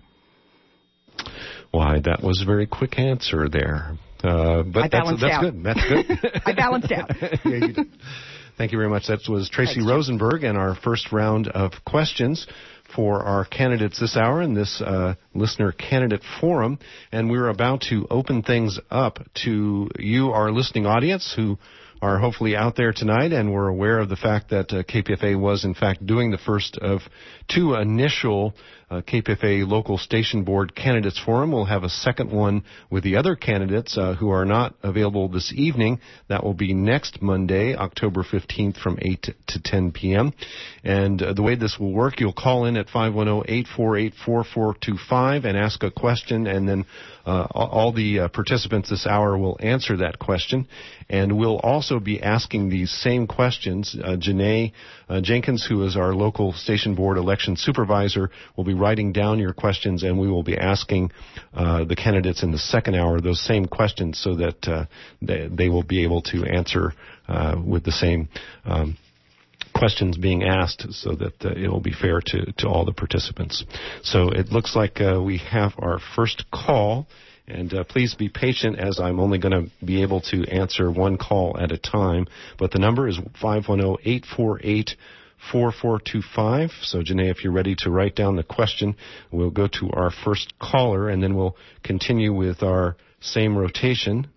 Why, that was a very quick answer there. Uh, but I that's, balanced that's out. good. That's good. I balanced out. Yeah, you did. Thank you very much. That was Tracy Thanks, Rosenberg, and our first round of questions for our candidates this hour in this uh, listener candidate forum. And we're about to open things up to you, our listening audience, who are hopefully out there tonight, and we're aware of the fact that uh, K P F A was, in fact, doing the first of two initial uh, K P F A local station board candidates forum. We'll have a second one with the other candidates uh, who are not available this evening. That will be next Monday, October fifteenth, from eight to ten p.m. And uh, the way this will work, you'll call in at five one zero, eight four eight, four four two five and ask a question, and then uh, all the uh, participants this hour will answer that question. And we'll also be asking these same questions. Uh, Janae uh, Jenkins, who is our local station board election supervisor, will be writing down your questions, and we will be asking uh, the candidates in the second hour those same questions so that uh, they, they will be able to answer uh, with the same um, questions being asked, so that uh, it will be fair to, to all the participants. So it looks like uh, we have our first call. And uh, please be patient, as I'm only going to be able to answer one call at a time. But the number is five one zero, eight four eight, four four two five. So, Janae, if you're ready to write down the question, we'll go to our first caller, and then we'll continue with our same rotation.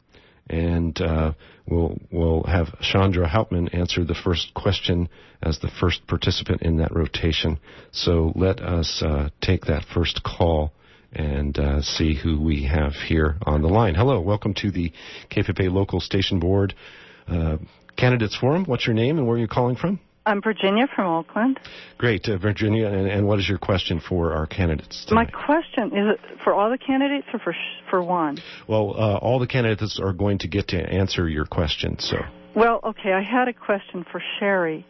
And uh, we'll we'll have Chandra Hauptman answer the first question as the first participant in that rotation. So let us uh, take that first call and uh, see who we have here on the line. Hello, welcome to the K P F A Local Station Board uh, Candidates Forum. What's your name and where are you calling from? I'm Virginia from Oakland. Great, uh, Virginia, and, and what is your question for our candidates tonight? My question, is it for all the candidates or for for one? Well, uh, all the candidates are going to get to answer your question, so. Well, okay, I had a question for Sherry.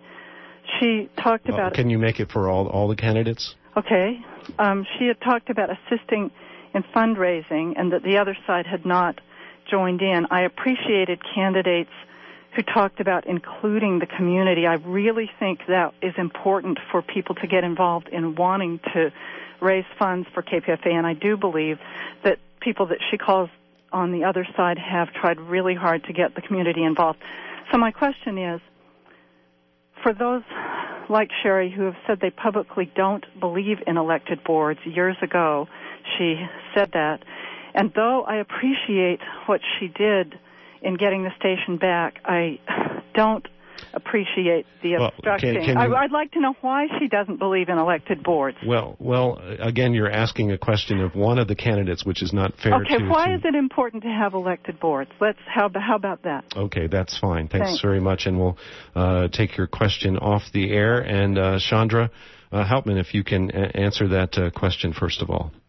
She talked uh, about... Can you make it for all all the candidates? Okay. Um, she had talked about assisting in fundraising and that the other side had not joined in. I appreciated candidates who talked about including the community. I really think that is important for people to get involved in wanting to raise funds for K P F A, and I do believe that people that she calls on the other side have tried really hard to get the community involved. So my question is, for those like Sherry who have said they publicly don't believe in elected boards, years ago she said that, and though I appreciate what she did in getting the station back, I don't appreciate the well, obstructing. Can, can you, I, I'd like to know why she doesn't believe in elected boards. Well, well, again, you're asking a question of one of the candidates, which is not fair okay, to... why to, is it important to have elected boards? Let's how, how about that? Okay, that's fine. Thanks, Thanks. very much, and we'll uh, take your question off the air. And uh, Chandra uh, Hauptman, if you can a- answer that uh, question first of all.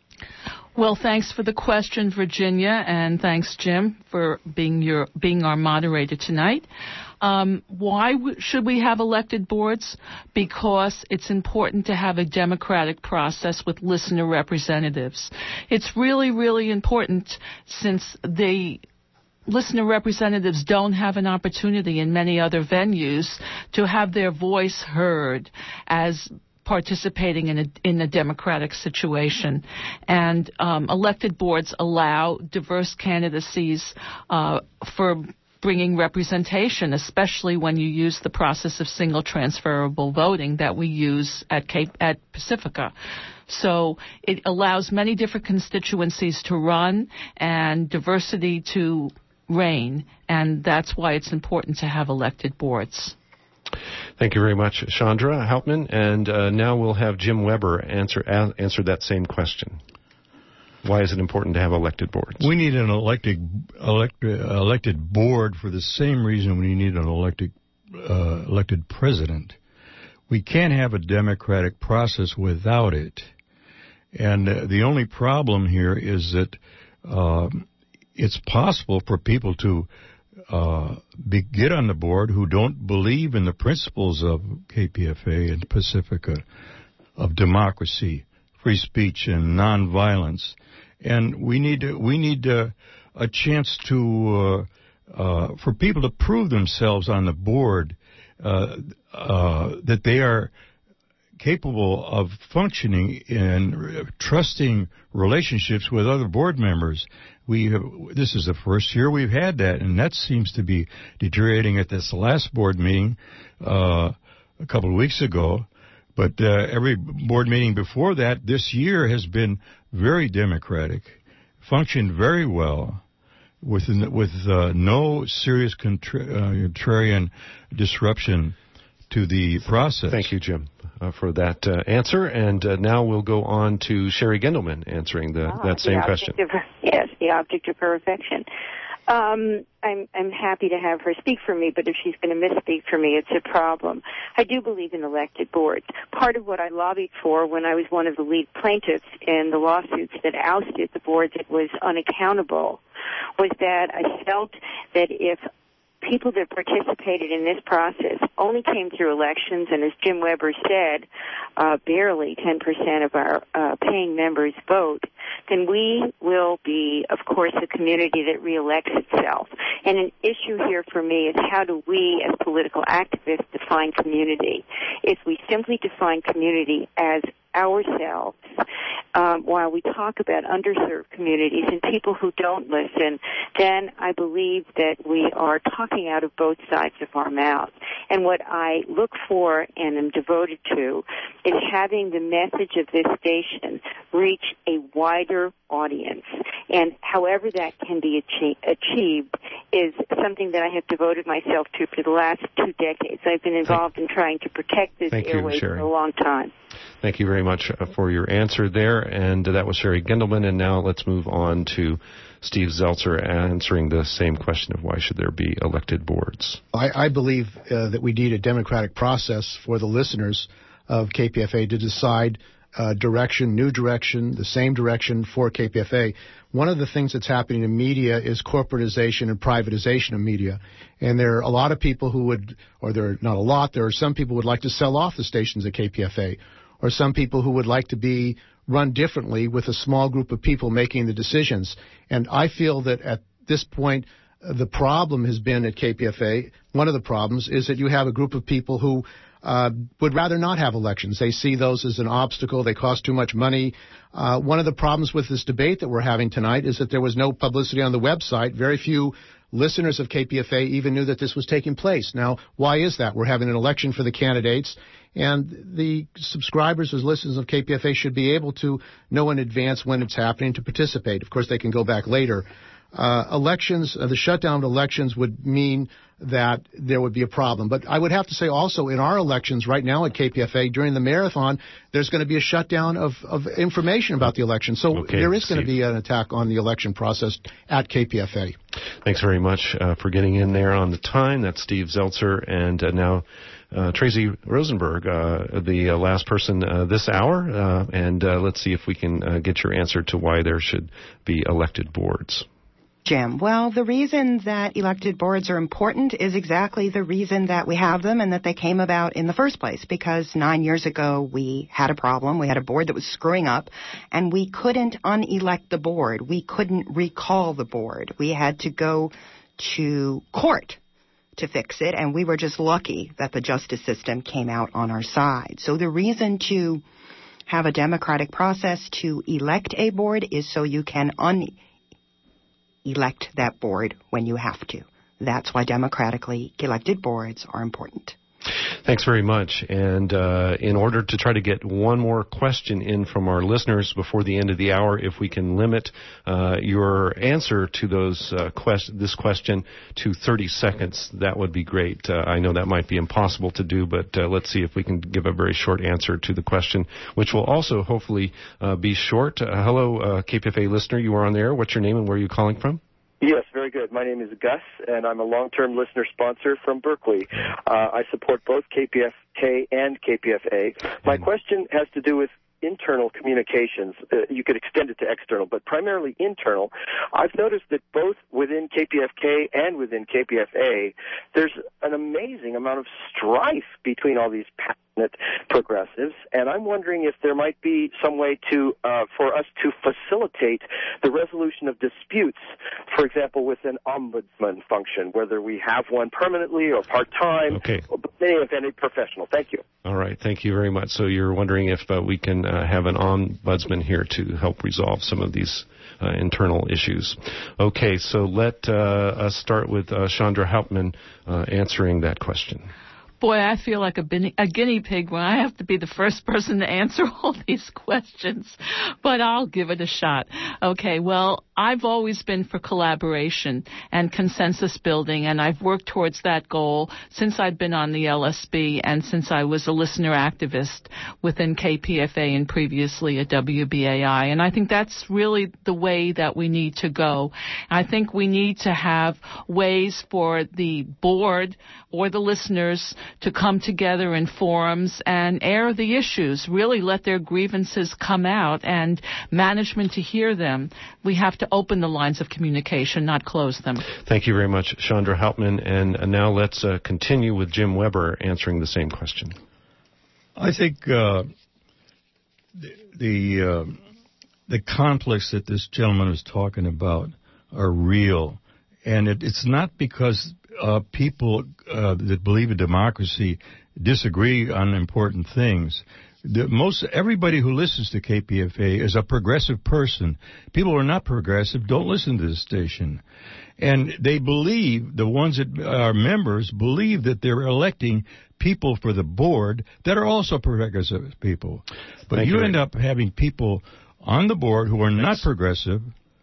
Well, thanks for the question, Virginia, and thanks, Jim, for being your being our moderator tonight. Um, why w- should we have elected boards? Because it's important to have a democratic process with listener representatives. It's really, really important since the listener representatives don't have an opportunity in many other venues to have their voice heard as participating in a in a democratic situation. And um, elected boards allow diverse candidacies uh, for bringing representation, especially when you use the process of single transferable voting that we use at Cape, at Pacifica. So it allows many different constituencies to run and diversity to reign, and that's why it's important to have elected boards. Thank you very much, Chandra Hauptman. And uh, now we'll have Jim Weber answer a- answer that same question. Why is it important to have elected boards? We need an elected elect, elected board for the same reason we need an elected uh, elected president. We can't have a democratic process without it. And uh, the only problem here is that uh, it's possible for people to Uh, be, get on the board who don't believe in the principles of K P F A and Pacifica, of democracy, free speech, and nonviolence. And we need to, we need uh, a chance to uh, uh, for people to prove themselves on the board uh, uh, that they are capable of functioning in trusting relationships with other board members. We have, this is the first year we've had that, and that seems to be deteriorating at this last board meeting uh, a couple of weeks ago. But uh, every board meeting before that this year has been very democratic, functioned very well, with with uh, no serious contra- uh, contrarian disruption to the process. Thank you, Jim, uh, for that uh, answer. And uh, now we'll go on to Sherry Gendelman answering the, ah, that same the question. Of, yes, the object of her affection. Um, I'm, I'm happy to have her speak for me, but if she's going to misspeak for me, it's a problem. I do believe in elected boards. Part of what I lobbied for when I was one of the lead plaintiffs in the lawsuits that ousted the board that was unaccountable was that I felt that if people that participated in this process only came through elections, and as Jim Weber said, uh, barely ten percent of our uh, paying members vote, then we will be, of course, a community that reelects itself. And an issue here for me is how do we, as political activists, define community? If we simply define community as ourselves, um, while we talk about underserved communities and people who don't listen, then I believe that we are talking out of both sides of our mouth. And what I look for and am devoted to is having the message of this station reach a wider audience. And however that can be achieve, achieved is something that I have devoted myself to for the last two decades. I've been involved Thank, in trying to protect this airway for a long time. Thank you very much for your answer there. And that was Sherry Gendelman. And now let's move on to Steve Zeltzer answering the same question of why should there be elected boards. I, I believe uh, that we need a democratic process for the listeners of K P F A to decide uh, direction, new direction, the same direction for K P F A. One of the things that's happening in media is corporatization and privatization of media. And there are a lot of people who would, or there are not a lot, there are some people who would like to sell off the stations at K P F A, or some people who would like to be run differently with a small group of people making the decisions. And I feel that at this point, uh, the problem has been at K P F A, one of the problems is that you have a group of people who uh, would rather not have elections. They see those as an obstacle. They cost too much money. Uh, one of the problems with this debate that we're having tonight is that there was no publicity on the website. Very few listeners of K P F A even knew that this was taking place. Now, why is that? We're having an election for the candidates, and the subscribers as listeners of K P F A should be able to know in advance when it's happening to participate. Of course, they can go back later. Uh, elections, uh, the shutdown of elections would mean that there would be a problem. But I would have to say also in our elections right now at K P F A during the marathon, there's going to be a shutdown of, of information about the election. So okay, there is going Steve. to be an attack on the election process at K P F A. Thanks very much uh, for getting in there on the time. That's Steve Zeltzer. And uh, now uh, Tracy Rosenberg, uh, the uh, last person uh, this hour. Uh, and uh, let's see if we can uh, get your answer to why there should be elected boards. Jim, well, the reason that elected boards are important is exactly the reason that we have them and that they came about in the first place, because nine years ago we had a problem. We had a board that was screwing up, and we couldn't unelect the board. We couldn't recall the board. We had to go to court to fix it, and we were just lucky that the justice system came out on our side. So the reason to have a democratic process to elect a board is so you can un elect that board when you have to. That's why democratically elected boards are important. Thanks very much. And uh, in order to try to get one more question in from our listeners before the end of the hour, if we can limit uh, your answer to those uh, quest- this question to thirty seconds, that would be great. Uh, I know that might be impossible to do, but uh, let's see if we can give a very short answer to the question, which will also hopefully uh, be short. Uh, hello, uh, K P F A listener. You are on the air. What's your name and where are you calling from? Yes, very good. My name is Gus, and I'm a long-term listener sponsor from Berkeley. Uh, I support both K P F K and K P F A. My question has to do with internal communications. Uh, you could extend it to external, but primarily internal. I've noticed that both within K P F K and within K P F A, there's an amazing amount of strife between all these passionate progressives, and I'm wondering if there might be some way to uh, for us to facilitate the resolution of disputes, for example, with an ombudsman function, whether we have one permanently or part-time, okay. or any, any professional. Thank you. All right. Thank you very much. So you're wondering if uh, we can uh, have an ombudsman here to help resolve some of these uh, internal issues. Okay. So let uh, us start with uh, Chandra Hauptman uh, answering that question. Boy, I feel like a, bin- a guinea pig when I have to be the first person to answer all these questions, but I'll give it a shot. Okay, well, I've always been for collaboration and consensus building, and I've worked towards that goal since I've been on the L S B and since I was a listener activist within K P F A and previously at W B A I. And I think that's really the way that we need to go. I think we need to have ways for the board or the listeners to come together in forums and air the issues, really let their grievances come out and management to hear them. We have to open the lines of communication, not close them. Thank you very much, Chandra Hauptman. And uh, now let's uh, continue with Jim Weber answering the same question. I think uh, the the, uh, the conflicts that this gentleman is talking about are real, and it, it's not because uh, people uh, that believe in democracy disagree on important things. The most everybody who listens to K P F A is a progressive person. People who are not progressive don't listen to this station. And they believe, the ones that are members believe that they're electing people for the board that are also progressive people. But Thank you you. end up having people on the board who are not progressive,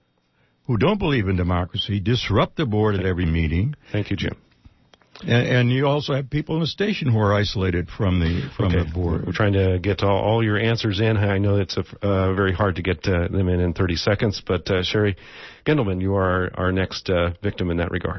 who don't believe in democracy, disrupt the board at every meeting. Thank you, Jim. And, and you also have people in the station who are isolated from the from okay. the board. We're trying to get all, all your answers in. I know it's a, uh, very hard to get uh, them in in thirty seconds, but uh, Sherry Gendelman, you are our next uh, victim in that regard.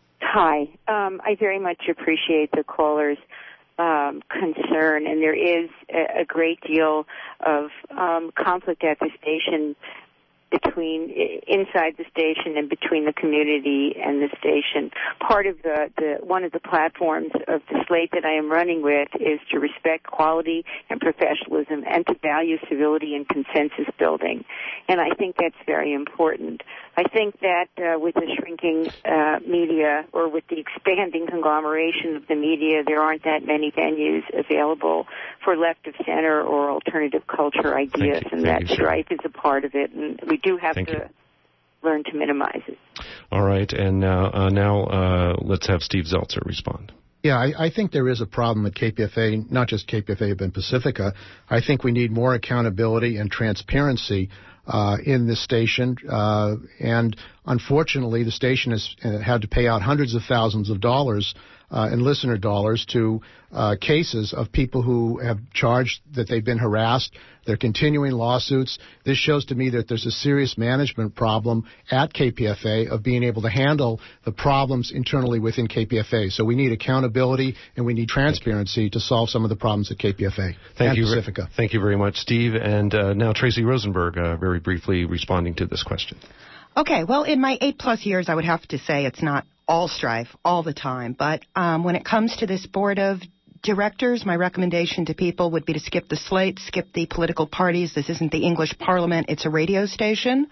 Hi. Um, I very much appreciate the caller's um, concern, and there is a, a great deal of um, conflict at the station between inside the station and between the community and the station. Part of the, the one of the platforms of the slate that I am running with is to respect quality and professionalism and to value civility and consensus building. And I think that's very important. I think that uh, with the shrinking uh, media or with the expanding conglomeration of the media, there aren't that many venues available for left of center or alternative culture ideas, and Thank that you, strife is a part of it, and we do have Thank to you. learn to minimize it. All right, and now, uh, now uh, let's have Steve Zeltzer respond. Yeah, I, I think there is a problem at K P F A, not just K P F A, but Pacifica. I think we need more accountability and transparency uh, in this station. Uh, and unfortunately, the station has uh, had to pay out hundreds of thousands of dollars uh, in listener dollars to uh, cases of people who have charged that they've been harassed. They're continuing lawsuits. This shows to me that there's a serious management problem at K P F A of being able to handle the problems internally within K P F A. So we need accountability and we need transparency to solve some of the problems at K P F A Thank and you, Pacifica. Thank you very much, Steve. And uh, now Tracy Rosenberg, uh, very briefly responding to this question. Okay, well, in my eight-plus years, I would have to say it's not all strife all the time. But um, when it comes to this board of directors, my recommendation to people would be to skip the slate, skip the political parties. This isn't the English Parliament. It's a radio station.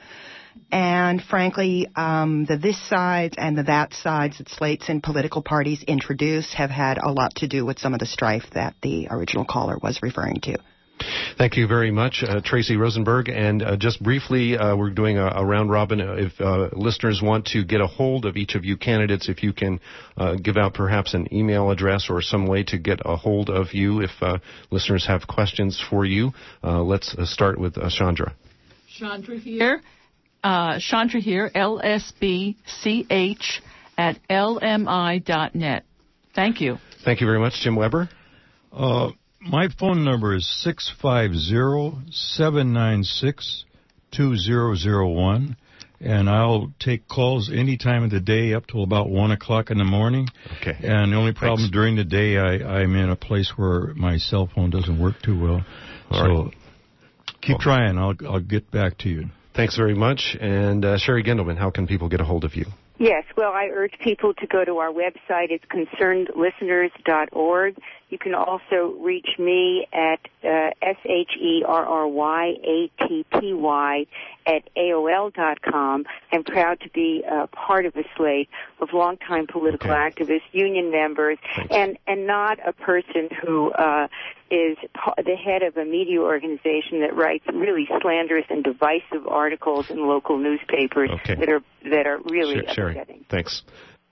And frankly, um, the this sides and the that sides that slates and political parties introduce have had a lot to do with some of the strife that the original caller was referring to. Thank you very much, uh, Tracy Rosenberg. And uh, just briefly, uh, we're doing a, a round robin. If uh, listeners want to get a hold of each of you candidates, if you can uh, give out perhaps an email address or some way to get a hold of you if uh, listeners have questions for you. Uh, let's uh, start with uh, Chandra. Chandra here. Uh, Chandra here, L S B C H at L M I dot net. Thank you. Thank you very much, Jim Weber. Uh, my phone number is six five zero, seven nine six, two zero zero one, and I'll take calls any time of the day up till about one o'clock in the morning. Okay. And the only problem Thanks. during the day, I, I'm in a place where my cell phone doesn't work too well. All so right. keep Well, trying. I'll, I'll get back to you. Thanks very much. And uh, Sherry Gendelman, how can people get a hold of you? Yes, well, I urge people to go to our website. It's concerned listeners dot org. You can also reach me at uh, S H E R R Y A T T Y at A O L dot com. I'm proud to be uh, part of a slate of longtime political Okay. activists, union members, Thanks. and, and not a person who uh, is pa- the head of a media organization that writes really slanderous and divisive articles in local newspapers Okay. that are that are really Sher- Sherry, upsetting. thanks.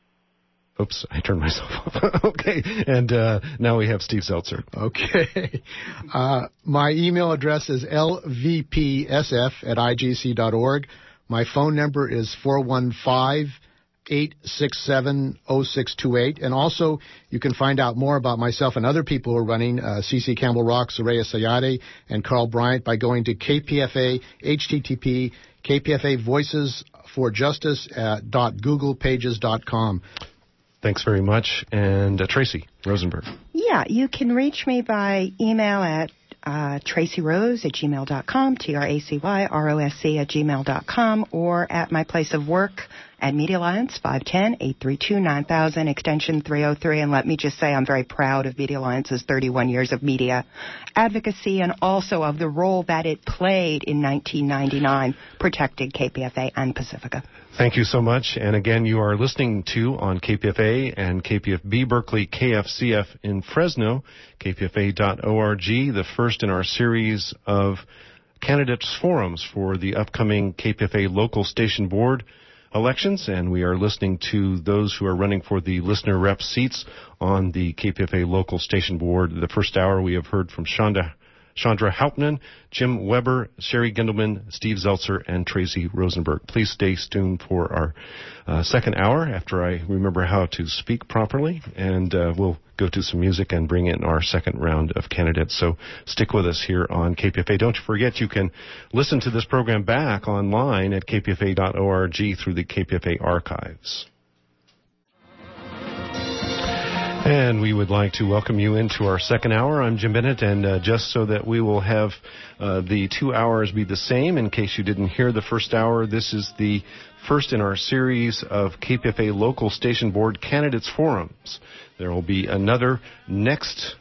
Oops, I turned myself off. Okay, and uh, now we have Steve Zeltzer. Okay. Uh, my email address is L V P S F at I G C dot org. My phone number is four one five, eight six seven, zero six two eight. And also, you can find out more about myself and other people who are running, uh, C C Campbell Rock, Soraya Sayade, and Carl Bryant by going to K P F A, H T T P, K P F A Voices for Justice at google pages dot com. Thanks very much. And uh, Tracy Rosenberg. Yeah, you can reach me by email at uh, tracyrose at gmail dot com, T R A C Y R O S C at gmail dot com, or at my place of work at Media Alliance, five one zero, eight three two, nine thousand, extension three oh three. And let me just say I'm very proud of Media Alliance's thirty-one years of media advocacy and also of the role that it played in nineteen ninety-nine protecting K P F A and Pacifica. Thank you so much. And again, you are listening to on K P F A and K P F B Berkeley, K F C F in Fresno, K P F A dot org, the first in our series of candidates forums for the upcoming K P F A local station board elections, and we are listening to those who are running for the listener rep seats on the K P F A local station board. The first hour we have heard from Shonda, Chandra Hauptman, Jim Weber, Sherry Gendelman, Steve Zeltzer, and Tracy Rosenberg. Please stay tuned for our uh, second hour after I remember how to speak properly, and uh, we'll go to some music and bring in our second round of candidates. So stick with us here on K P F A. Don't forget you can listen to this program back online at K P F A dot org through the K P F A archives. And we would like to welcome you into our second hour. I'm Jim Bennett, and uh, just so that we will have uh, the two hours be the same, in case you didn't hear the first hour, this is the first in our series of K P F A local station board candidates forums. There will be another next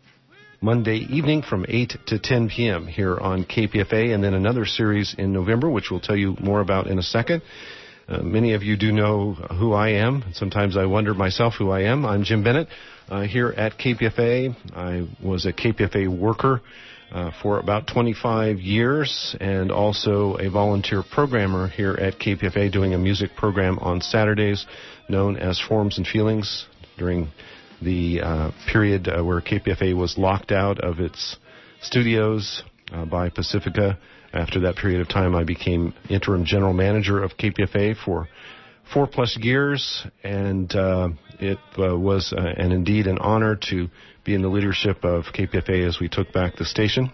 Monday evening from eight to ten p.m. here on K P F A, and then another series in November, which we'll tell you more about in a second. Uh, many of you do know who I am. Sometimes I wonder myself who I am. I'm Jim Bennett uh, here at K P F A. I was a K P F A worker uh, for about twenty-five years and also a volunteer programmer here at K P F A doing a music program on Saturdays known as Forms and Feelings during the uh, period uh, where K P F A was locked out of its studios uh, by Pacifica. After that period of time, I became interim general manager of K P F A for four plus years, and uh, it uh, was uh, and indeed an honor to be in the leadership of K P F A as we took back the station.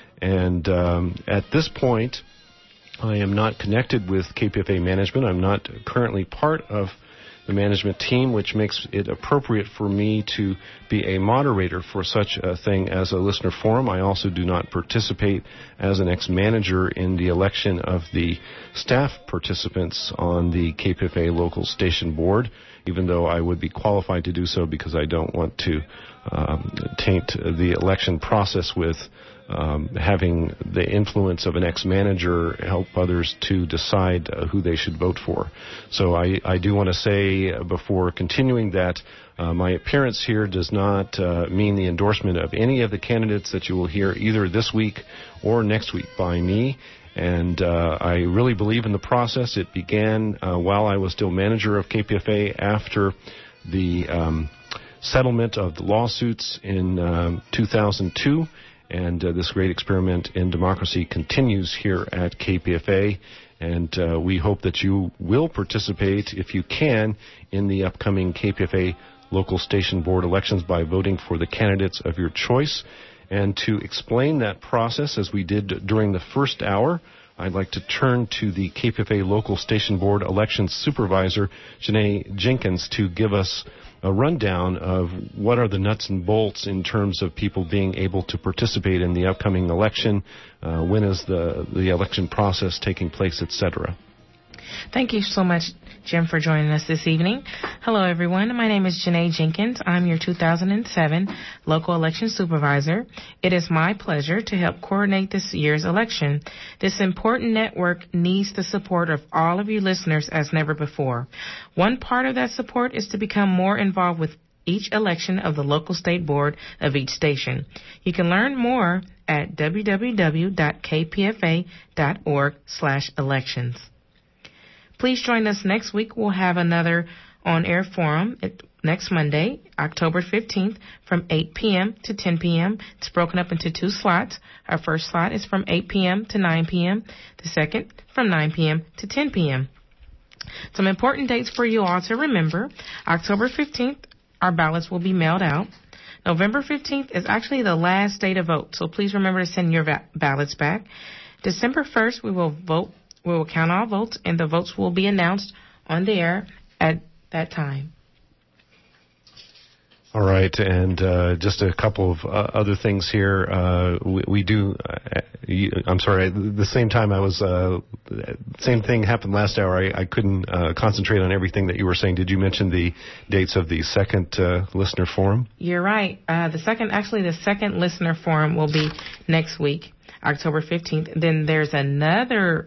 And um, at this point, I am not connected with K P F A management. I'm not currently part of the management team, which makes it appropriate for me to be a moderator for such a thing as a listener forum. I also do not participate as an ex-manager in the election of the staff participants on the K P F A local station board, even though I would be qualified to do so because I don't want to um, taint the election process with Um, having the influence of an ex-manager help others to decide uh, who they should vote for. So I, I do want to say uh, before continuing that uh, my appearance here does not uh, mean the endorsement of any of the candidates that you will hear either this week or next week by me. And uh, I really believe in the process. It began uh, while I was still manager of K P F A after the um, settlement of the lawsuits in um, two thousand two. And uh, this great experiment in democracy continues here at K P F A. And uh, we hope that you will participate, if you can, in the upcoming K P F A local station board elections by voting for the candidates of your choice. And to explain that process, as we did during the first hour, I'd like to turn to the K P F A local station board elections supervisor, Janae Jenkins, to give us a rundown of what are the nuts and bolts in terms of people being able to participate in the upcoming election, uh, when is the, the election process taking place, et cetera. Thank you so much, Jim, for joining us this evening. Hello, everyone. My name is Janae Jenkins. I'm your two thousand seven local election supervisor. It is my pleasure to help coordinate this year's election. This important network needs the support of all of you listeners as never before. One part of that support is to become more involved with each election of the local state board of each station. You can learn more at w w w dot k p f a dot org slash elections. Please join us next week. We'll have another on-air forum. It, next Monday, October fifteenth, from eight p.m. to ten p.m. It's broken up into two slots. Our first slot is from eight p.m. to nine p.m. The second from nine p.m. to ten p.m. Some important dates for you all to remember. October fifteenth, our ballots will be mailed out. November fifteenth is actually the last day to vote, so please remember to send your va- ballots back. December first, we will vote. We will count all votes, and the votes will be announced on the air at that time. All right, and uh, just a couple of uh, other things here. Uh, we, we do. Uh, you, I'm sorry. At the same time, I was. Uh, same thing happened last hour. I, I couldn't uh, concentrate on everything that you were saying. Did you mention the dates of the second uh, listener forum? You're right. Uh, the second, actually, the second listener forum will be next week, October fifteenth. Then there's another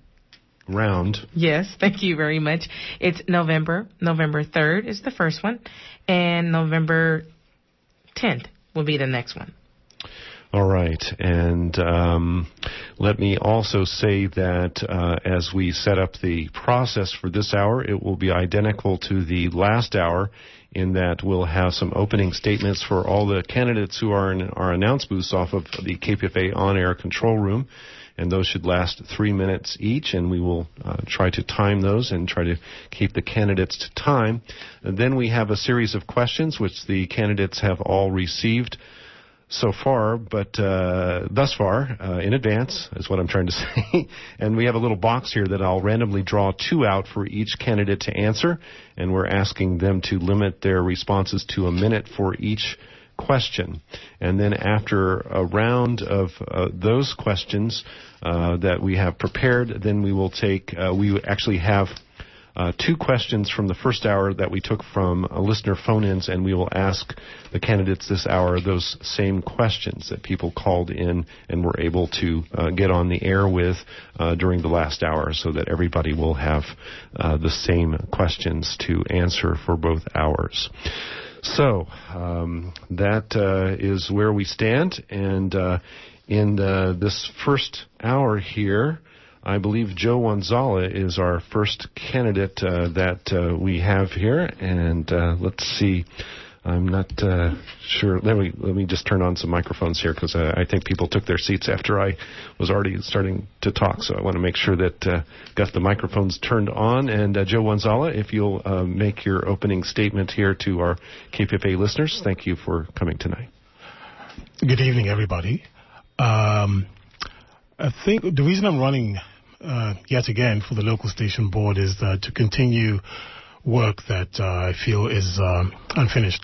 round. Yes, thank you very much. It's November. November third is the first one, and November tenth will be the next one. All right, and um, let me also say that uh, as we set up the process for this hour, it will be identical to the last hour in that we'll have some opening statements for all the candidates who are in our announce booths off of the K P F A on-air control room. And those should last three minutes each, and we will uh, try to time those and try to keep the candidates to time. And then we have a series of questions which the candidates have all received so far, but uh, thus far, uh, in advance, is what I'm trying to say. And we have a little box here that I'll randomly draw two out for each candidate to answer, and we're asking them to limit their responses to a minute for each question. And then after a round of uh, those questions uh, that we have prepared, then we will take, uh, we actually have uh, two questions from the first hour that we took from uh, listener phone-ins, and we will ask the candidates this hour those same questions that people called in and were able to uh, get on the air with uh, during the last hour, so that everybody will have uh, the same questions to answer for both hours. So um, that uh, is where we stand, and uh, in uh, this first hour here, I believe Joe Wanzala is our first candidate uh, that uh, we have here, and uh, let's see. I'm not uh, sure. Let me let me just turn on some microphones here, because uh, I think people took their seats after I was already starting to talk. So I want to make sure that uh, got the microphones turned on. And uh, Joe Wanzala, if you'll uh, make your opening statement here to our K P F A listeners, thank you for coming tonight. Good evening, everybody. Um, I think the reason I'm running uh, yet again for the local station board is uh, to continue work that uh, I feel is uh, unfinished.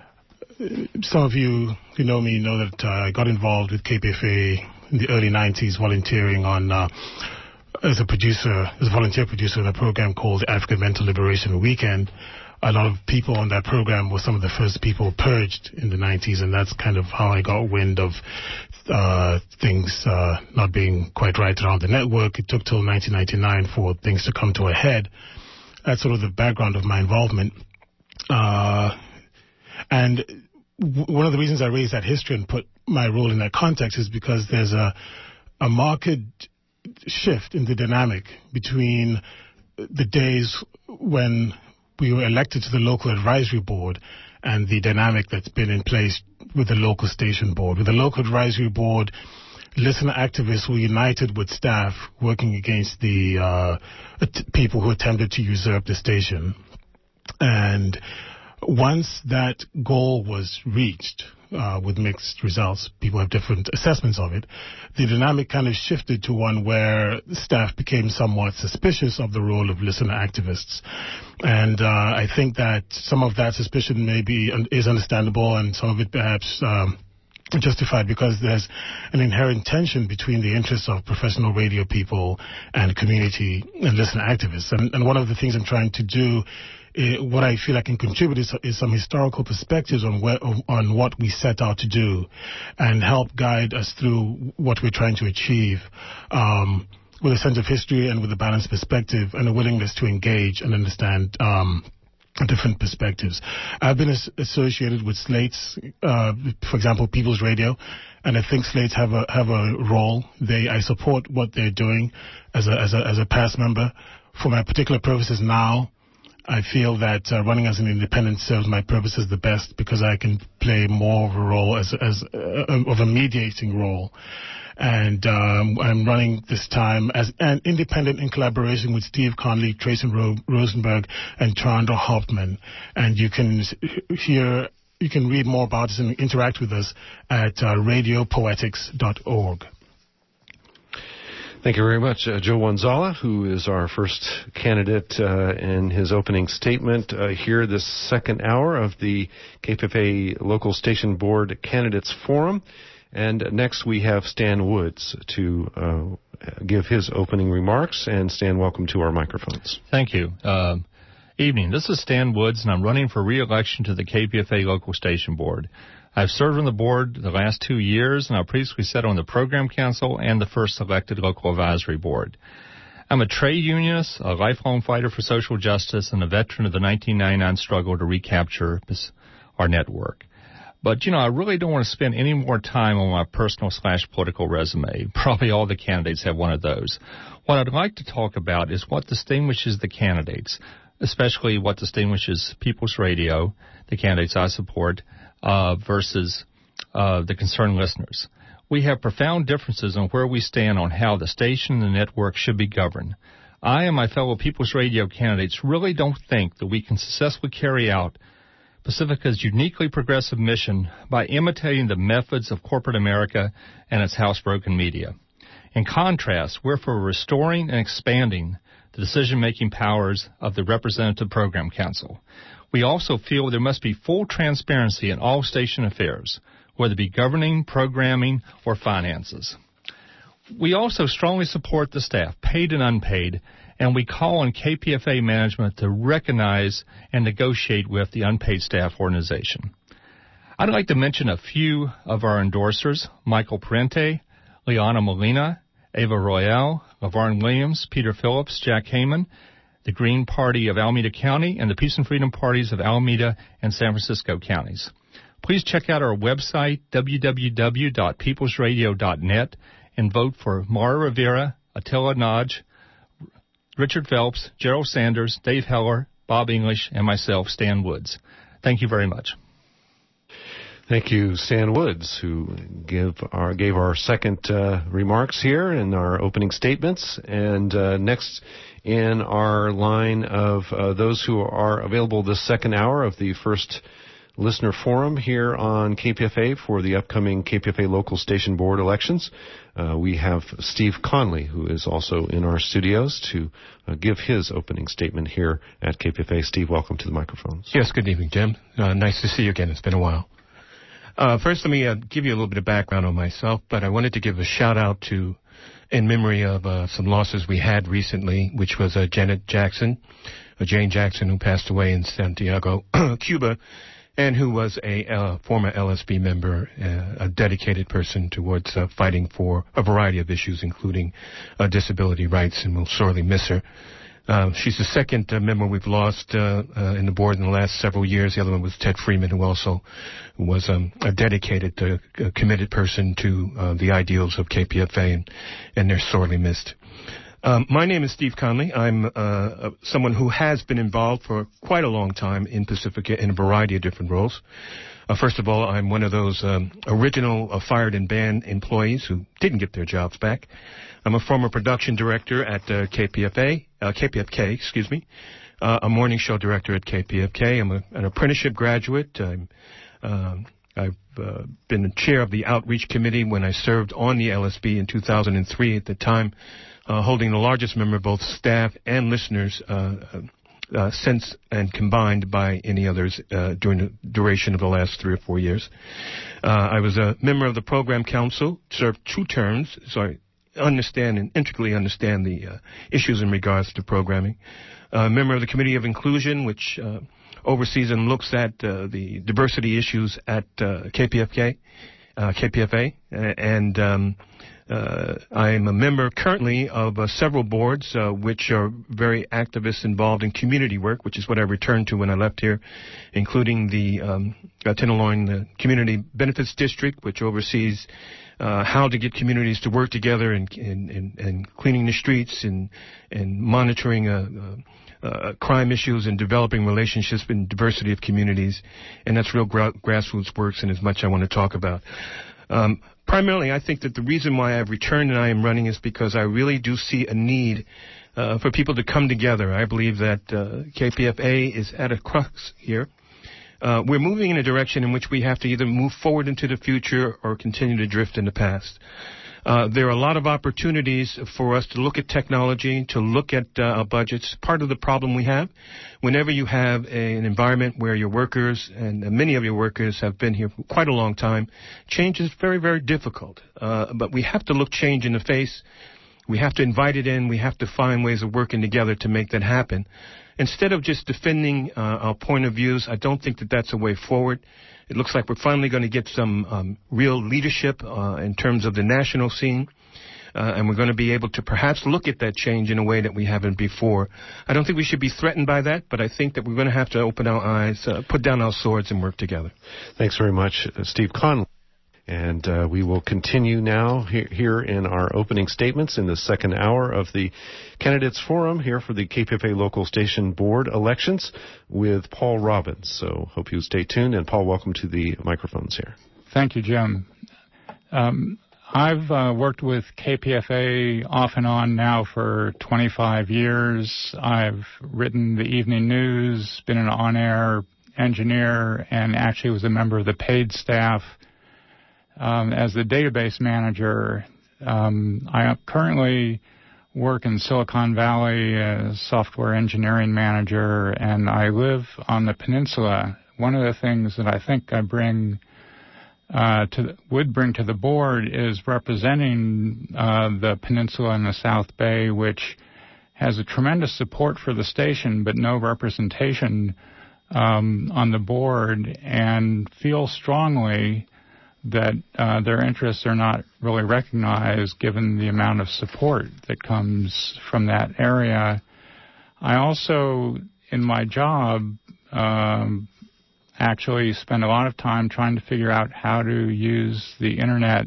Some of you who know me know that uh, I got involved with K P F A in the early nineties, volunteering on uh, as a producer, as a volunteer producer in a program called African Mental Liberation Weekend. A lot of people on that program were some of the first people purged in the nineties, and that's kind of how I got wind of uh, things uh, not being quite right around the network. It took till nineteen ninety-nine for things to come to a head. That's sort of the background of my involvement. Uh, and w- one of the reasons I raised that history and put my role in that context is because there's a, a marked shift in the dynamic between the days when we were elected to the local advisory board and the dynamic that's been in place with the local station board. With the local advisory board, listener activists were united with staff working against the uh, t- people who attempted to usurp the station. And once that goal was reached, uh, with mixed results, people have different assessments of it, the dynamic kind of shifted to one where staff became somewhat suspicious of the role of listener activists. And uh, I think that some of that suspicion maybe is understandable, and some of it perhaps Um, justified, because there's an inherent tension between the interests of professional radio people and community and listener activists. And, and one of the things I'm trying to do, uh, what I feel I can contribute is, is some historical perspectives on, where, on what we set out to do and help guide us through what we're trying to achieve um, with a sense of history and with a balanced perspective and a willingness to engage and understand um different perspectives. I've been as- associated with Slates, uh, for example, People's Radio, and I think Slates have a have a role. They I support what they're doing as a as a as a past member. For my particular purposes now, I feel that uh, running as an independent serves my purposes the best because I can play more of a role as, as uh, of a mediating role. And um, I'm running this time as an independent in collaboration with Steve Conley, Tracy Ro- Rosenberg, and Toronto Hoffman. And you can hear, you can read more about this and interact with us at uh, radio poetics dot org. Thank you very much. Uh, Joe Wanzala, who is our first candidate uh, in his opening statement uh, here this second hour of the K P F A Local Station Board Candidates Forum. And next we have Stan Woods to uh, give his opening remarks. And Stan, welcome to our microphones. Thank you. Uh, evening. This is Stan Woods, and I'm running for re-election to the K P F A Local Station Board. I've served on the board the last two years, and I previously sat on the Program Council and the first elected Local Advisory Board. I'm a trade unionist, a lifelong fighter for social justice, and a veteran of the nineteen ninety-nine struggle to recapture our network. But, you know, I really don't want to spend any more time on my personal slash political resume. Probably all the candidates have one of those. What I'd like to talk about is what distinguishes the candidates, especially what distinguishes People's Radio, the candidates I support, uh, versus uh, the concerned listeners. We have profound differences on where we stand on how the station and the network should be governed. I and my fellow People's Radio candidates really don't think that we can successfully carry out Pacifica's uniquely progressive mission by imitating the methods of corporate America and its housebroken media. In contrast, we're for restoring and expanding the decision-making powers of the Representative Program Council. We also feel there must be full transparency in all station affairs, whether it be governing, programming, or finances. We also strongly support the staff, paid and unpaid, and we call on K P F A management to recognize and negotiate with the unpaid staff organization. I'd like to mention a few of our endorsers: Michael Parente, Liana Molina, Ava Royale, LaVarn Williams, Peter Phillips, Jack Heyman, the Green Party of Alameda County, and the Peace and Freedom Parties of Alameda and San Francisco counties. Please check out our website, w w w dot peoples radio dot net, and vote for Mara Rivera, Attila Nodge, Richard Phelps, Gerald Sanders, Dave Heller, Bob English, and myself, Stan Woods. Thank you very much. Thank you, Stan Woods, who give our, gave our second uh, remarks here in our opening statements. And uh, next in our line of uh, those who are available this second hour of the first listener forum here on K P F A for the upcoming K P F A Local Station Board elections, uh, we have Steve Conley, who is also in our studios, to uh, give his opening statement here at K P F A. Steve, welcome to the microphones. Yes, good evening, Jim. Uh, nice to see you again. It's been a while. Uh, first, let me uh, give you a little bit of background on myself, but I wanted to give a shout-out to, in memory of uh, some losses we had recently, which was uh, Janet Jackson, uh, Jane Jackson, who passed away in Santiago, Cuba, and who was a uh, former L S B member, uh, a dedicated person towards uh, fighting for a variety of issues, including uh, disability rights, and we'll sorely miss her. Uh, she's the second uh, member we've lost uh, uh, in the board in the last several years. The other one was Ted Freeman, who also was um, a dedicated, uh, a committed person to uh, the ideals of K P F A, and, and they're sorely missed. Um, my name is Steve Conley. I'm uh, uh, someone who has been involved for quite a long time in Pacifica in a variety of different roles. Uh, first of all, I'm one of those um, original uh, fired and banned employees who didn't get their jobs back. I'm a former production director at uh, K P F A, uh, K P F K, excuse me, uh, a morning show director at K P F K. I'm a, an apprenticeship graduate. I'm, um, I've uh, been the chair of the outreach committee when I served on the L S B in two thousand three, at the time uh, holding the largest number of both staff and listeners uh, uh, since and combined by any others uh, during the duration of the last three or four years. Uh, I was a member of the program council, served two terms, so I understand and intricately understand the uh, issues in regards to programming. A uh, member of the Committee of Inclusion, which uh, oversees and looks at uh, the diversity issues at uh, K P F K, uh, K P F A, and um, uh, I'm a member currently of uh, several boards uh, which are very activist involved in community work, which is what I returned to when I left here, including the um, uh, Tenderloin uh, Community Benefits District, which oversees uh, how to get communities to work together and and, and, and cleaning the streets and and monitoring uh, uh, uh, crime issues and developing relationships in diversity of communities. And that's real gra- grassroots works, and as much I want to talk about. Um, primarily, I think that the reason why I've returned and I am running is because I really do see a need uh, for people to come together. I believe that uh, K P F A is at a crux here. Uh, we're moving in a direction in which we have to either move forward into the future or continue to drift in the past. Uh, there are a lot of opportunities for us to look at technology, to look at uh, our budgets. Part of the problem we have, whenever you have a, an environment where your workers, and uh, many of your workers have been here for quite a long time, change is very, very difficult. Uh, but we have to look change in the face. We have to invite it in. We have to find ways of working together to make that happen. Instead of just defending uh, our point of views, I don't think that that's a way forward. It looks like we're finally going to get some um, real leadership uh, in terms of the national scene, uh, and we're going to be able to perhaps look at that change in a way that we haven't before. I don't think we should be threatened by that, but I think that we're going to have to open our eyes, uh, put down our swords, and work together. Thanks very much, uh, Steve Conley. And uh, we will continue now he- here in our opening statements in the second hour of the Candidates Forum here for the K P F A Local Station Board elections with Paul Robbins. So hope you stay tuned. And Paul, welcome to the microphones here. Thank you, Jim. Um, I've uh, worked with K P F A off and on now for twenty-five years. I've written the evening news, been an on-air engineer, and actually was a member of the paid staff. Um, as the database manager, um, I currently work in Silicon Valley as software engineering manager, and I live on the peninsula. One of the things that I think I bring uh, to the, would bring to the board is representing uh, the peninsula and the South Bay, which has a tremendous support for the station, but no representation um, on the board, and feel strongly that uh, their interests are not really recognized given the amount of support that comes from that area. I also, in my job, um, actually spend a lot of time trying to figure out how to use the Internet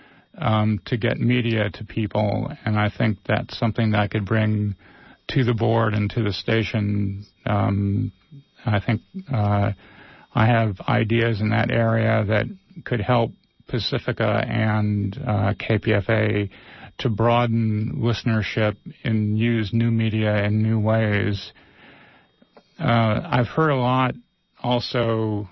um, to get media to people, and I think that's something that I could bring to the board and to the station. Um, I think uh, I have ideas in that area that could help Pacifica and uh, K P F A to broaden listenership and use new media in new ways. Uh, I've heard a lot also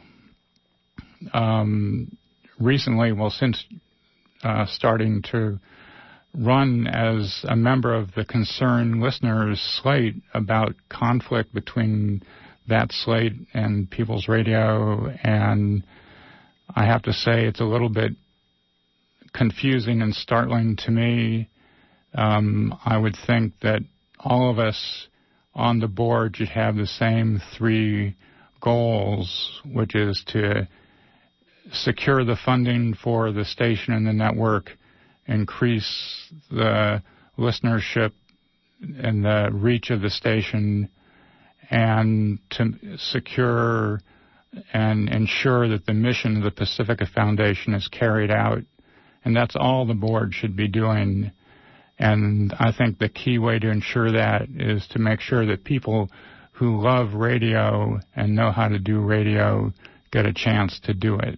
um, recently, well, since uh, starting to run as a member of the Concerned Listeners slate, about conflict between that slate and People's Radio, and I have to say it's a little bit confusing and startling to me. Um, I would think that all of us on the board should have the same three goals, which is to secure the funding for the station and the network, increase the listenership and the reach of the station, and to secure and ensure that the mission of the Pacifica Foundation is carried out. And that's all the board should be doing. And I think the key way to ensure that is to make sure that people who love radio and know how to do radio get a chance to do it.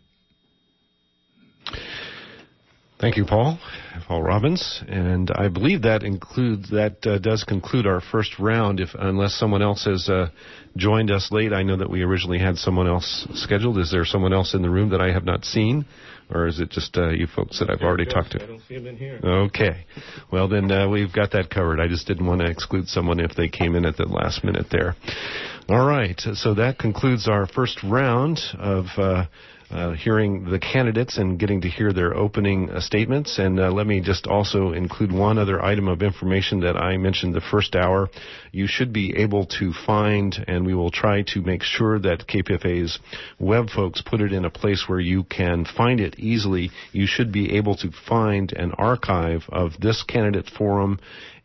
Thank you, Paul. Paul Robbins. And I believe that includes that uh, does conclude our first round. If unless someone else has uh, joined us late, I know that we originally had someone else scheduled. Is there someone else in the room that I have not seen, or is it just uh, you folks that I've already talked to? I don't see them in here. Okay. Well, then uh, we've got that covered. I just didn't want to exclude someone if they came in at the last minute there. All right. So that concludes our first round of Uh, Uh, hearing the candidates and getting to hear their opening uh, statements. And uh, let me just also include one other item of information that I mentioned the first hour. You should be able to find, and we will try to make sure that K P F A's web folks put it in a place where you can find it easily. You should be able to find an archive of this candidate forum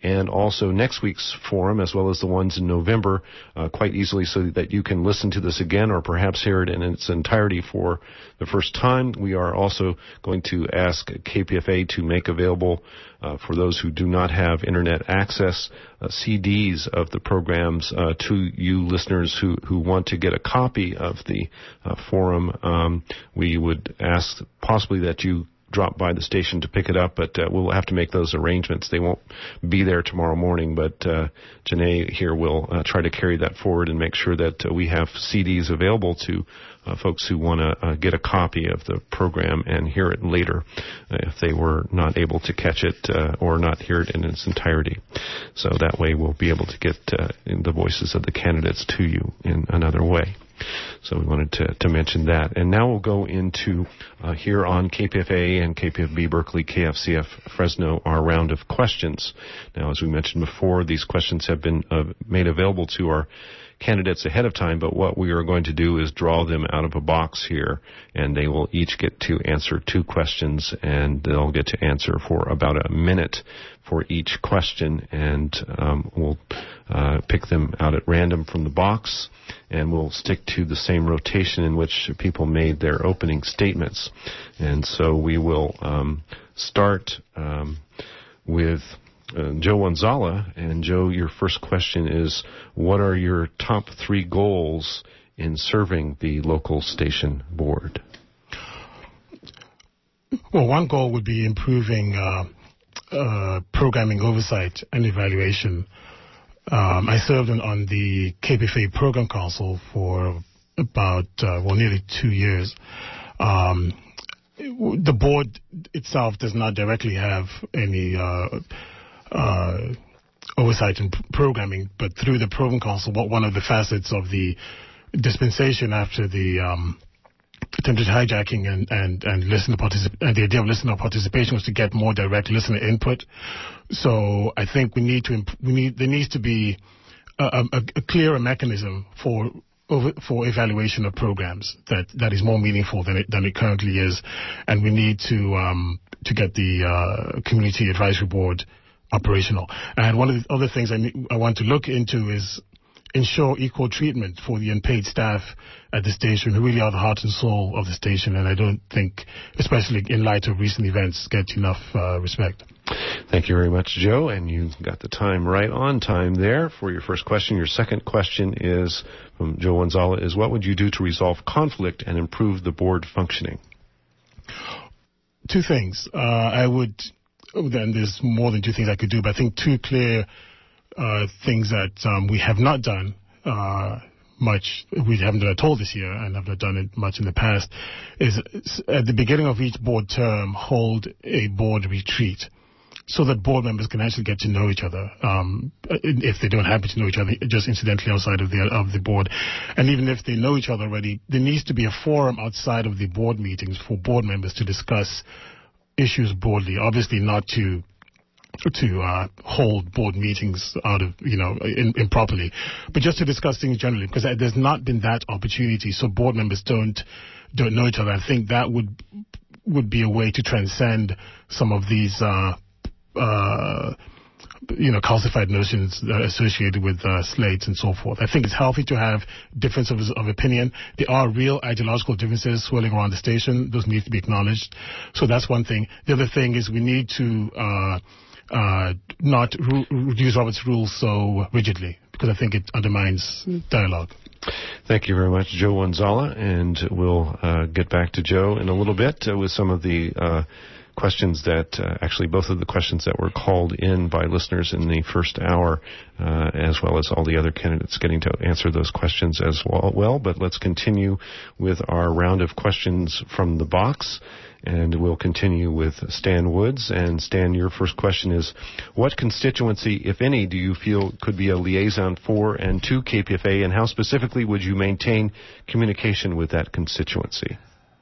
and also next week's forum, as well as the ones in November, uh, quite easily, so that you can listen to this again or perhaps hear it in its entirety for the first time. We are also going to ask K P F A to make available, uh, for those who do not have internet access, uh, C Ds of the programs uh, to you listeners who, who want to get a copy of the uh, forum. Um, we would ask possibly that you drop by the station to pick it up, but uh, we'll have to make those arrangements. They won't be there tomorrow morning, but uh, Janae here will uh, try to carry that forward and make sure that uh, we have C Ds available to uh, folks who want to uh, get a copy of the program and hear it later uh, if they were not able to catch it uh, or not hear it in its entirety. So that way we'll be able to get uh, the voices of the candidates to you in another way. So we wanted to, to mention that. And now we'll go into uh, here on K P F A and K P F B Berkeley, K F C F Fresno, our round of questions. Now, as we mentioned before, these questions have been uh, made available to our candidates ahead of time, but what we are going to do is draw them out of a box here, and they will each get to answer two questions, and they'll get to answer for about a minute for each question, and um, we'll uh, pick them out at random from the box, and we'll stick to the same rotation in which people made their opening statements. And so we will um, start um, with Uh, Joe Wanzala. And Joe, your first question is, what are your top three goals in serving the local station board? Well, one goal would be improving uh, uh, programming oversight and evaluation. Um, I served on, on the K P F A Program Council for about, uh, well, nearly two years. Um, the board itself does not directly have any uh, Uh, oversight and p- programming, but through the Program Council, what one of the facets of the dispensation after the um, attempted hijacking and and and listener particip- and the idea of listener participation was to get more direct listener input. So I think we need to imp- we need there needs to be a, a, a clearer mechanism for over, for evaluation of programs that, that is more meaningful than it than it currently is, and we need to um, to get the uh, Community Advisory Board operational. And one of the other things I, need, I want to look into is ensure equal treatment for the unpaid staff at the station, who really are the heart and soul of the station, and I don't think, especially in light of recent events, get enough uh, respect. Thank you very much, Joe, and you got the time right on time there for your first question. Your second question is from Joe Wanzala, is what would you do to resolve conflict and improve the board functioning? Two things. Uh, I would... Then there's more than two things I could do, but I think two clear uh, things that um, we have not done uh, much, we haven't done at all this year, and have not done it much in the past, is at the beginning of each board term, hold a board retreat so that board members can actually get to know each other, um, if they don't happen to know each other, just incidentally outside of the of the board. And even if they know each other already, there needs to be a forum outside of the board meetings for board members to discuss issues broadly, obviously not to to uh, hold board meetings out of, you know, in, improperly, but just to discuss things generally, because there's not been that opportunity, so board members don't don't know each other. I think that would would be a way to transcend some of these uh, uh, you know, calcified notions associated with uh, slates and so forth. I think it's healthy to have differences of, of opinion. There are real ideological differences swirling around the station. Those need to be acknowledged. So that's one thing. The other thing is we need to uh, uh, not ru- use Robert's rules so rigidly, because I think it undermines dialogue. Thank you very much, Joe Wanzala, and we'll uh, get back to Joe in a little bit uh, with some of the uh, questions that, uh, actually both of the questions that were called in by listeners in the first hour, uh, as well as all the other candidates getting to answer those questions as well. well. But let's continue with our round of questions from the box, and we'll continue with Stan Woods. And Stan, your first question is, what constituency, if any, do you feel could be a liaison for and to K P F A, and how specifically would you maintain communication with that constituency?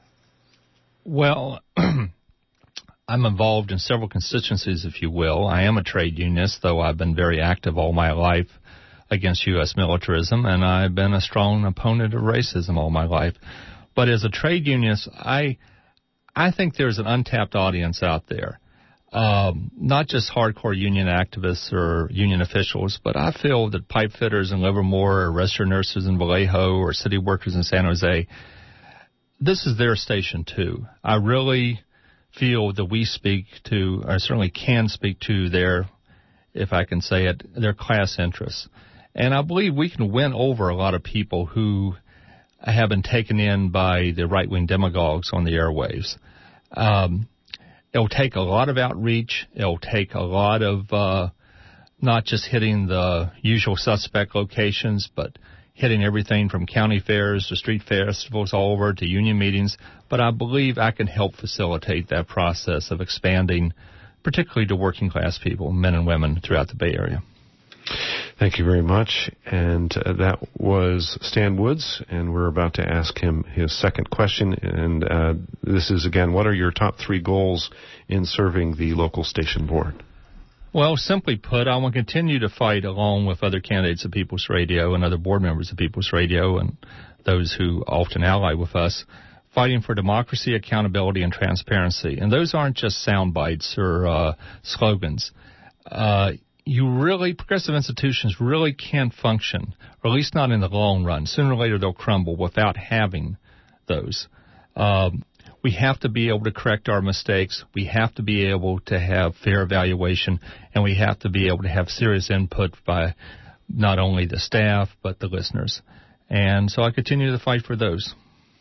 Well, I'm involved in several constituencies, if you will. I am a trade unionist, though I've been very active all my life against U S militarism, and I've been a strong opponent of racism all my life. But as a trade unionist, I I think there's an untapped audience out there. um, not just hardcore union activists or union officials, but I feel that pipe fitters in Livermore or registered nurses in Vallejo or city workers in San Jose, this is their station too. I really feel that we speak to, or certainly can speak to their, if I can say it, their class interests. And I believe we can win over a lot of people who have been taken in by the right-wing demagogues on the airwaves. Um, it'll take a lot of outreach. It'll take a lot of uh, not just hitting the usual suspect locations, but hitting everything from county fairs to street festivals all over to union meetings. But I believe I can help facilitate that process of expanding, particularly to working-class people, men and women throughout the Bay Area. Thank you very much. And uh, that was Stan Woods, and we're about to ask him his second question. And uh, this is, again, what are your top three goals in serving the local station board? Well, simply put, I want to continue to fight along with other candidates of People's Radio and other board members of People's Radio and those who often ally with us, fighting for democracy, accountability, and transparency. And those aren't just sound bites or uh, slogans. Uh, you really, progressive institutions really can't function, or at least not in the long run. Sooner or later they'll crumble without having those. Um, we have to be able to correct our mistakes. We have to be able to have fair evaluation, and we have to be able to have serious input by not only the staff, but the listeners. And so I continue to fight for those.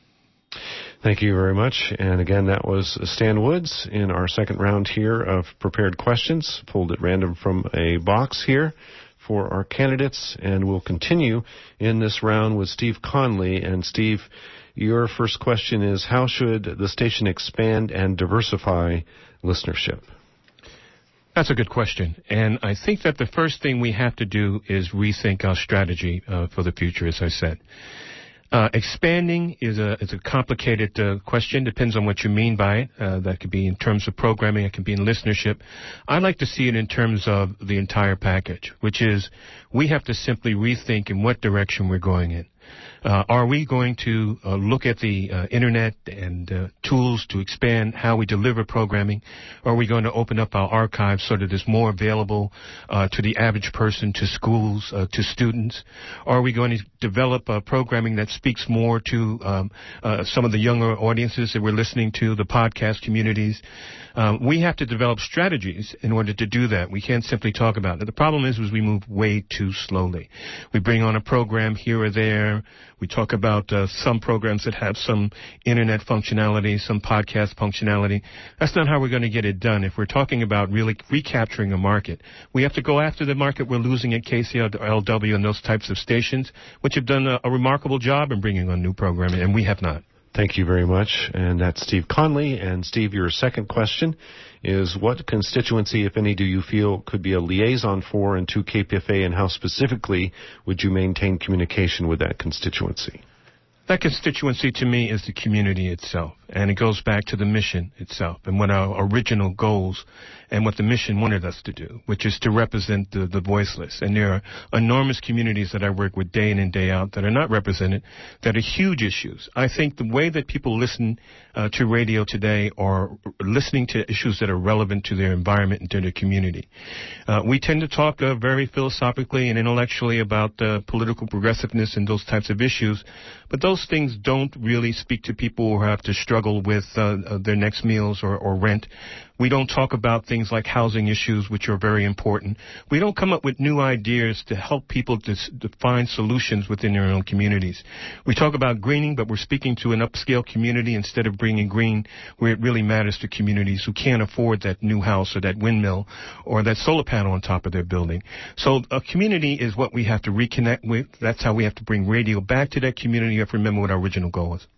Thank you very much. And again, that was Stan Woods in our second round here of prepared questions, pulled at random from a box here for our candidates. And we'll continue in this round with Steve Conley. And Steve, your first question is, how should the station expand and diversify listenership? That's a good question. And I think that the first thing we have to do is rethink our strategy uh, for the future, as I said. Uh, expanding is a is a complicated uh, question. Depends on what you mean by it. Uh, that could be in terms of programming. It can be in listenership. I like to see it in terms of the entire package, which is we have to simply rethink in what direction we're going in. Uh, are we going to uh, look at the uh, Internet and uh, tools to expand how we deliver programming? Or are we going to open up our archives so that there's more available uh, to the average person, to schools, uh, to students? Or are we going to develop uh, programming that speaks more to um, uh, some of the younger audiences that we're listening to, the podcast communities? Um, we have to develop strategies in order to do that. We can't simply talk about it. The problem is, is we move way too slowly. We bring on a program here or there. We talk about uh, some programs that have some Internet functionality, some podcast functionality. That's not how we're going to get it done. If we're talking about really recapturing a market, we have to go after the market we're losing at K C L W and those types of stations, which have done a, a remarkable job in bringing on new programming, and we have not. Thank you very much. And that's Steve Conley. And Steve, your second question is, what constituency, if any, do you feel could be a liaison for and to K P F A, and how specifically would you maintain communication with that constituency? That constituency to me is the community itself, and it goes back to the mission itself and what our original goals and what the mission wanted us to do, which is to represent the, the voiceless. And there are enormous communities that I work with day in and day out that are not represented, that are huge issues. I think the way that people listen uh, to radio today are listening to issues that are relevant to their environment and to their community. Uh, we tend to talk uh, very philosophically and intellectually about uh, political progressiveness and those types of issues, but those things don't really speak to people who have to struggle with uh, their next meals or, or rent. We don't talk about things like housing issues, which are very important. We don't come up with new ideas to help people to, to find solutions within their own communities. We talk about greening, but we're speaking to an upscale community instead of bringing green where it really matters to communities who can't afford that new house or that windmill or that solar panel on top of their building. So a community is what we have to reconnect with. That's how we have to bring radio back to that community. You have to remember what our original goal was.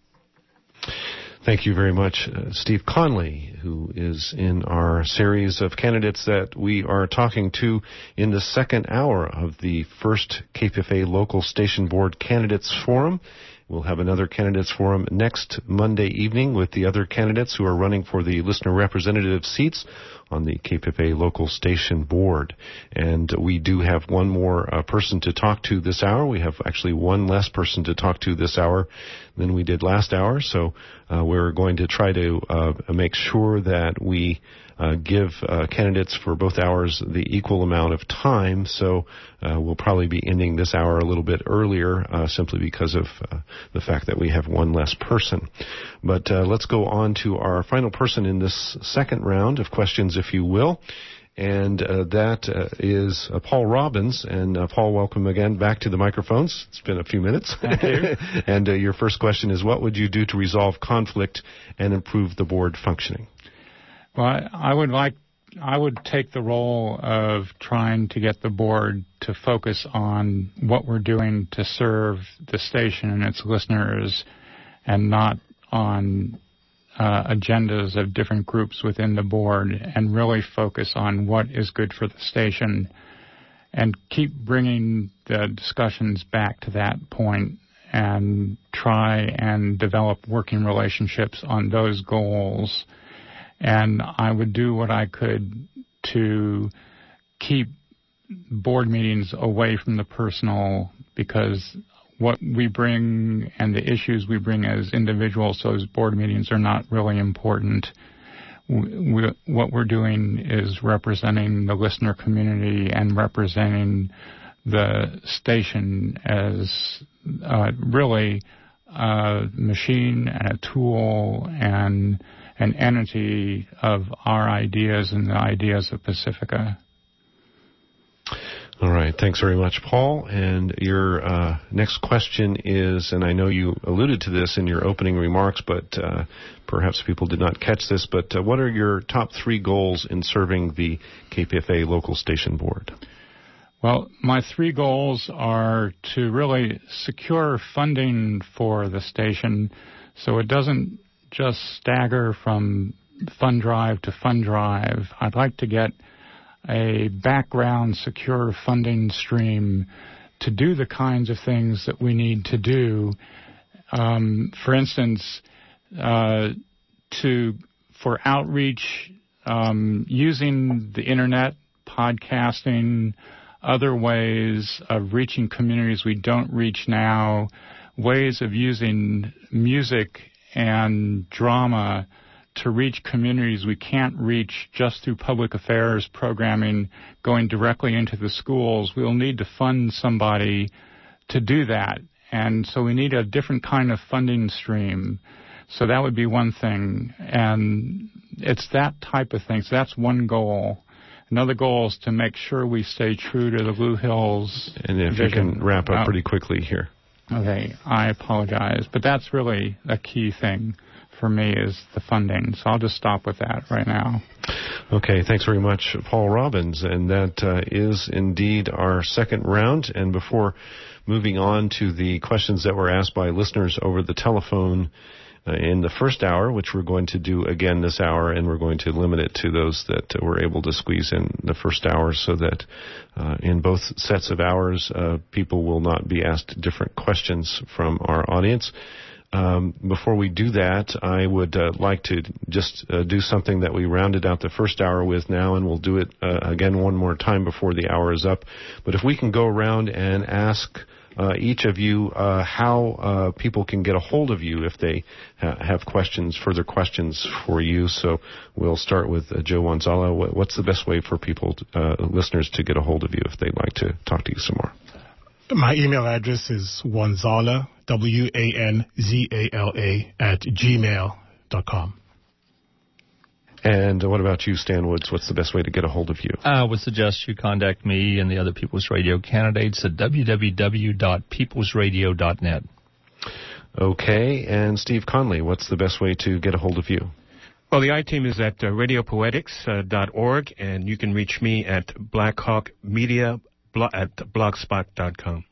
Thank you very much, uh, Steve Conley, who is in our series of candidates that we are talking to in the second hour of the first K P F A Local Station Board Candidates Forum. We'll have another candidates forum next Monday evening with the other candidates who are running for the listener representative seats on the K P F A Local Station Board. And we do have one more uh, person to talk to this hour. We have actually one less person to talk to this hour than we did last hour. So Uh, we're going to try to uh, make sure that we uh, give uh, candidates for both hours the equal amount of time. So uh, we'll probably be ending this hour a little bit earlier, uh, simply because of uh, the fact that we have one less person. But uh, let's go on to our final person in this second round of questions, if you will. And uh, that uh, is uh, Paul Robbins. And uh, Paul, welcome again back to the microphones. It's been a few minutes. Thank you. And uh, your first question is, what would you do to resolve conflict and improve the board functioning? Well, I, I would like, I would take the role of trying to get the board to focus on what we're doing to serve the station and its listeners, and not on Uh, agendas of different groups within the board, and really focus on what is good for the station, and keep bringing the discussions back to that point, and try and develop working relationships on those goals. And I would do what I could to keep board meetings away from the personal, because what we bring and the issues we bring as individuals, those board meetings are not really important. We, we, what we're doing is representing the listener community and representing the station as uh, really a machine and a tool and an entity of our ideas and the ideas of Pacifica. All right. Thanks very much, Paul. And your uh, next question is, and I know you alluded to this in your opening remarks, but uh, perhaps people did not catch this, but uh, what are your top three goals in serving the K P F A local station board? Well, my three goals are to really secure funding for the station so it doesn't just stagger from fund drive to fund drive. I'd like to get a background secure funding stream to do the kinds of things that we need to do. Um, for instance, uh, to for outreach, um, using the internet, podcasting, other ways of reaching communities we don't reach now, ways of using music and drama to reach communities we can't reach just through public affairs programming going directly into the schools. We'll need to fund somebody to do that. And so we need a different kind of funding stream. So that would be one thing. And it's that type of thing. So that's one goal. Another goal is to make sure we stay true to the Blue Hills And if vision. you can wrap up uh, pretty quickly here. Okay, I apologize. But that's really a key thing for me, is the funding. So I'll just stop with that right now. Okay, thanks very much, Paul Robbins. And that uh, is indeed our second round. And before moving on to the questions that were asked by listeners over the telephone uh, in the first hour, which we're going to do again this hour, and we're going to limit it to those that uh, were able to squeeze in the first hour, so that uh, in both sets of hours, uh, people will not be asked different questions from our audience. Um, before we do that, I would uh, like to just uh, do something that we rounded out the first hour with now, and we'll do it uh, again one more time before the hour is up. But if we can go around and ask uh, each of you uh, how uh, people can get a hold of you if they ha- have questions, further questions for you. So we'll start with uh, Joe Wanzala. What, what's the best way for people, to, uh, listeners, to get a hold of you if they'd like to talk to you some more? My email address is Wanzala, W A N Z A L A, at gmail dot com. And what about you, Stan Woods? What's the best way to get a hold of you? I would suggest you contact me and the other People's Radio candidates at w w w dot peoples radio dot net. Okay, and Steve Conley, what's the best way to get a hold of you? Well, the I-Team is at uh, radiopoetics dot org, and you can reach me at Blackhawk Media at blogspot dot com.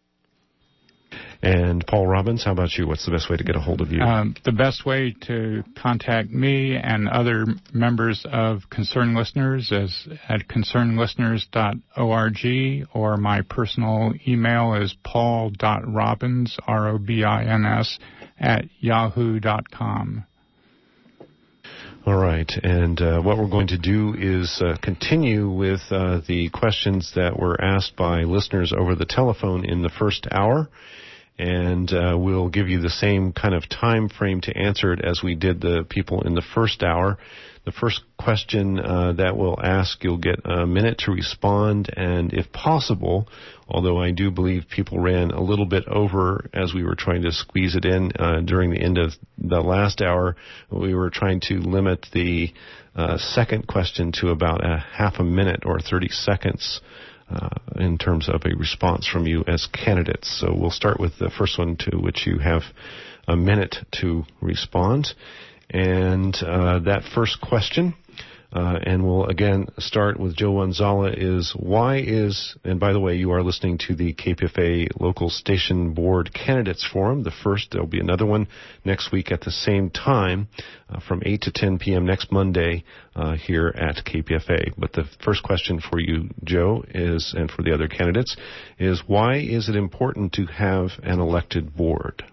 And Paul Robbins, how about you? What's the best way to get a hold of you? Um, the best way to contact me and other members of Concerned Listeners is at concerned listeners dot org, or my personal email is paul dot robbins, R O B I N S, at yahoo dot com. All right, and uh, what we're going to do is uh, continue with uh, the questions that were asked by listeners over the telephone in the first hour. and uh, we'll give you the same kind of time frame to answer it as we did the people in the first hour. The first question uh, that we'll ask, you'll get a minute to respond, and if possible, although I do believe people ran a little bit over as we were trying to squeeze it in uh, during the end of the last hour, we were trying to limit the uh, second question to about a half a minute or thirty seconds uh, in terms of a response from you as candidates. So we'll start with the first one, to which you have a minute to respond. And uh, that first question, uh, and we'll again start with Joe Wanzala, is why is, and by the way, you are listening to the K P F A Local Station Board Candidates Forum, the first. There'll be another one next week at the same time uh, from eight to ten p.m. next Monday uh, here at K P F A. But the first question for you, Joe, is, and for the other candidates, is why is it important to have an elected board?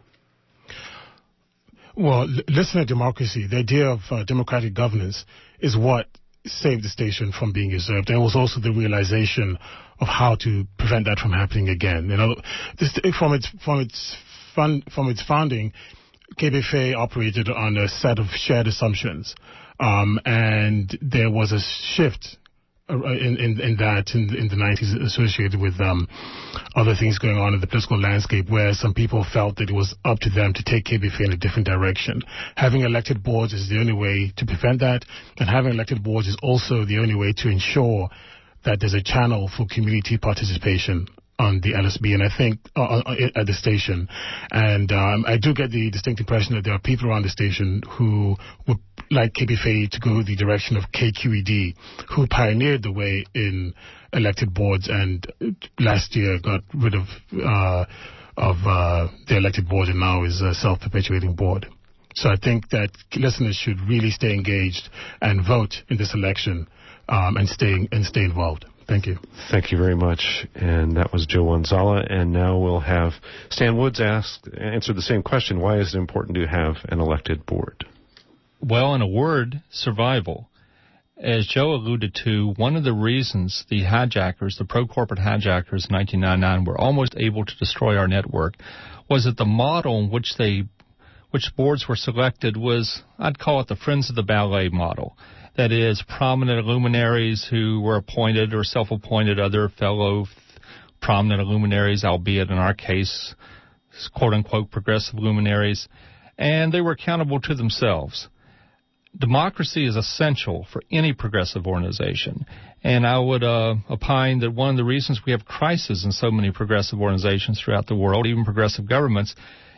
Well, listener democracy, the idea of uh, democratic governance is what saved the station from being usurped. And it was also the realization of how to prevent that from happening again. You know, this, from its from its fun, from its founding, K P F A operated on a set of shared assumptions, um, and there was a shift In, in, in that in, in the nineties associated with um, other things going on in the political landscape, where some people felt that it was up to them to take K P F A in a different direction. Having elected boards is the only way to prevent that, and having elected boards is also the only way to ensure that there's a channel for community participation on the L S B, and I think uh, at the station. And um, I do get the distinct impression that there are people around the station who would like K P F A to go the direction of K Q E D, who pioneered the way in elected boards and last year got rid of uh, of uh, the elected board and now is a self-perpetuating board. So I think that listeners should really stay engaged and vote in this election um, and stay and stay involved. Thank you. Thank you very much. And that was Joe Wanzala. And now we'll have Stan Woods ask, answer the same question. Why is it important to have an elected board? Well, in a word, survival. As Joe alluded to, one of the reasons the hijackers, the pro-corporate hijackers in nineteen ninety-nine were almost able to destroy our network was that the model in which they, which boards were selected was, I'd call it the Friends of the Ballet model. That is, prominent luminaries who were appointed or self-appointed other fellow prominent luminaries, albeit in our case, quote-unquote, progressive luminaries, and they were accountable to themselves. Democracy is essential for any progressive organization, and I would uh, opine that one of the reasons we have crisis in so many progressive organizations throughout the world, even progressive governments,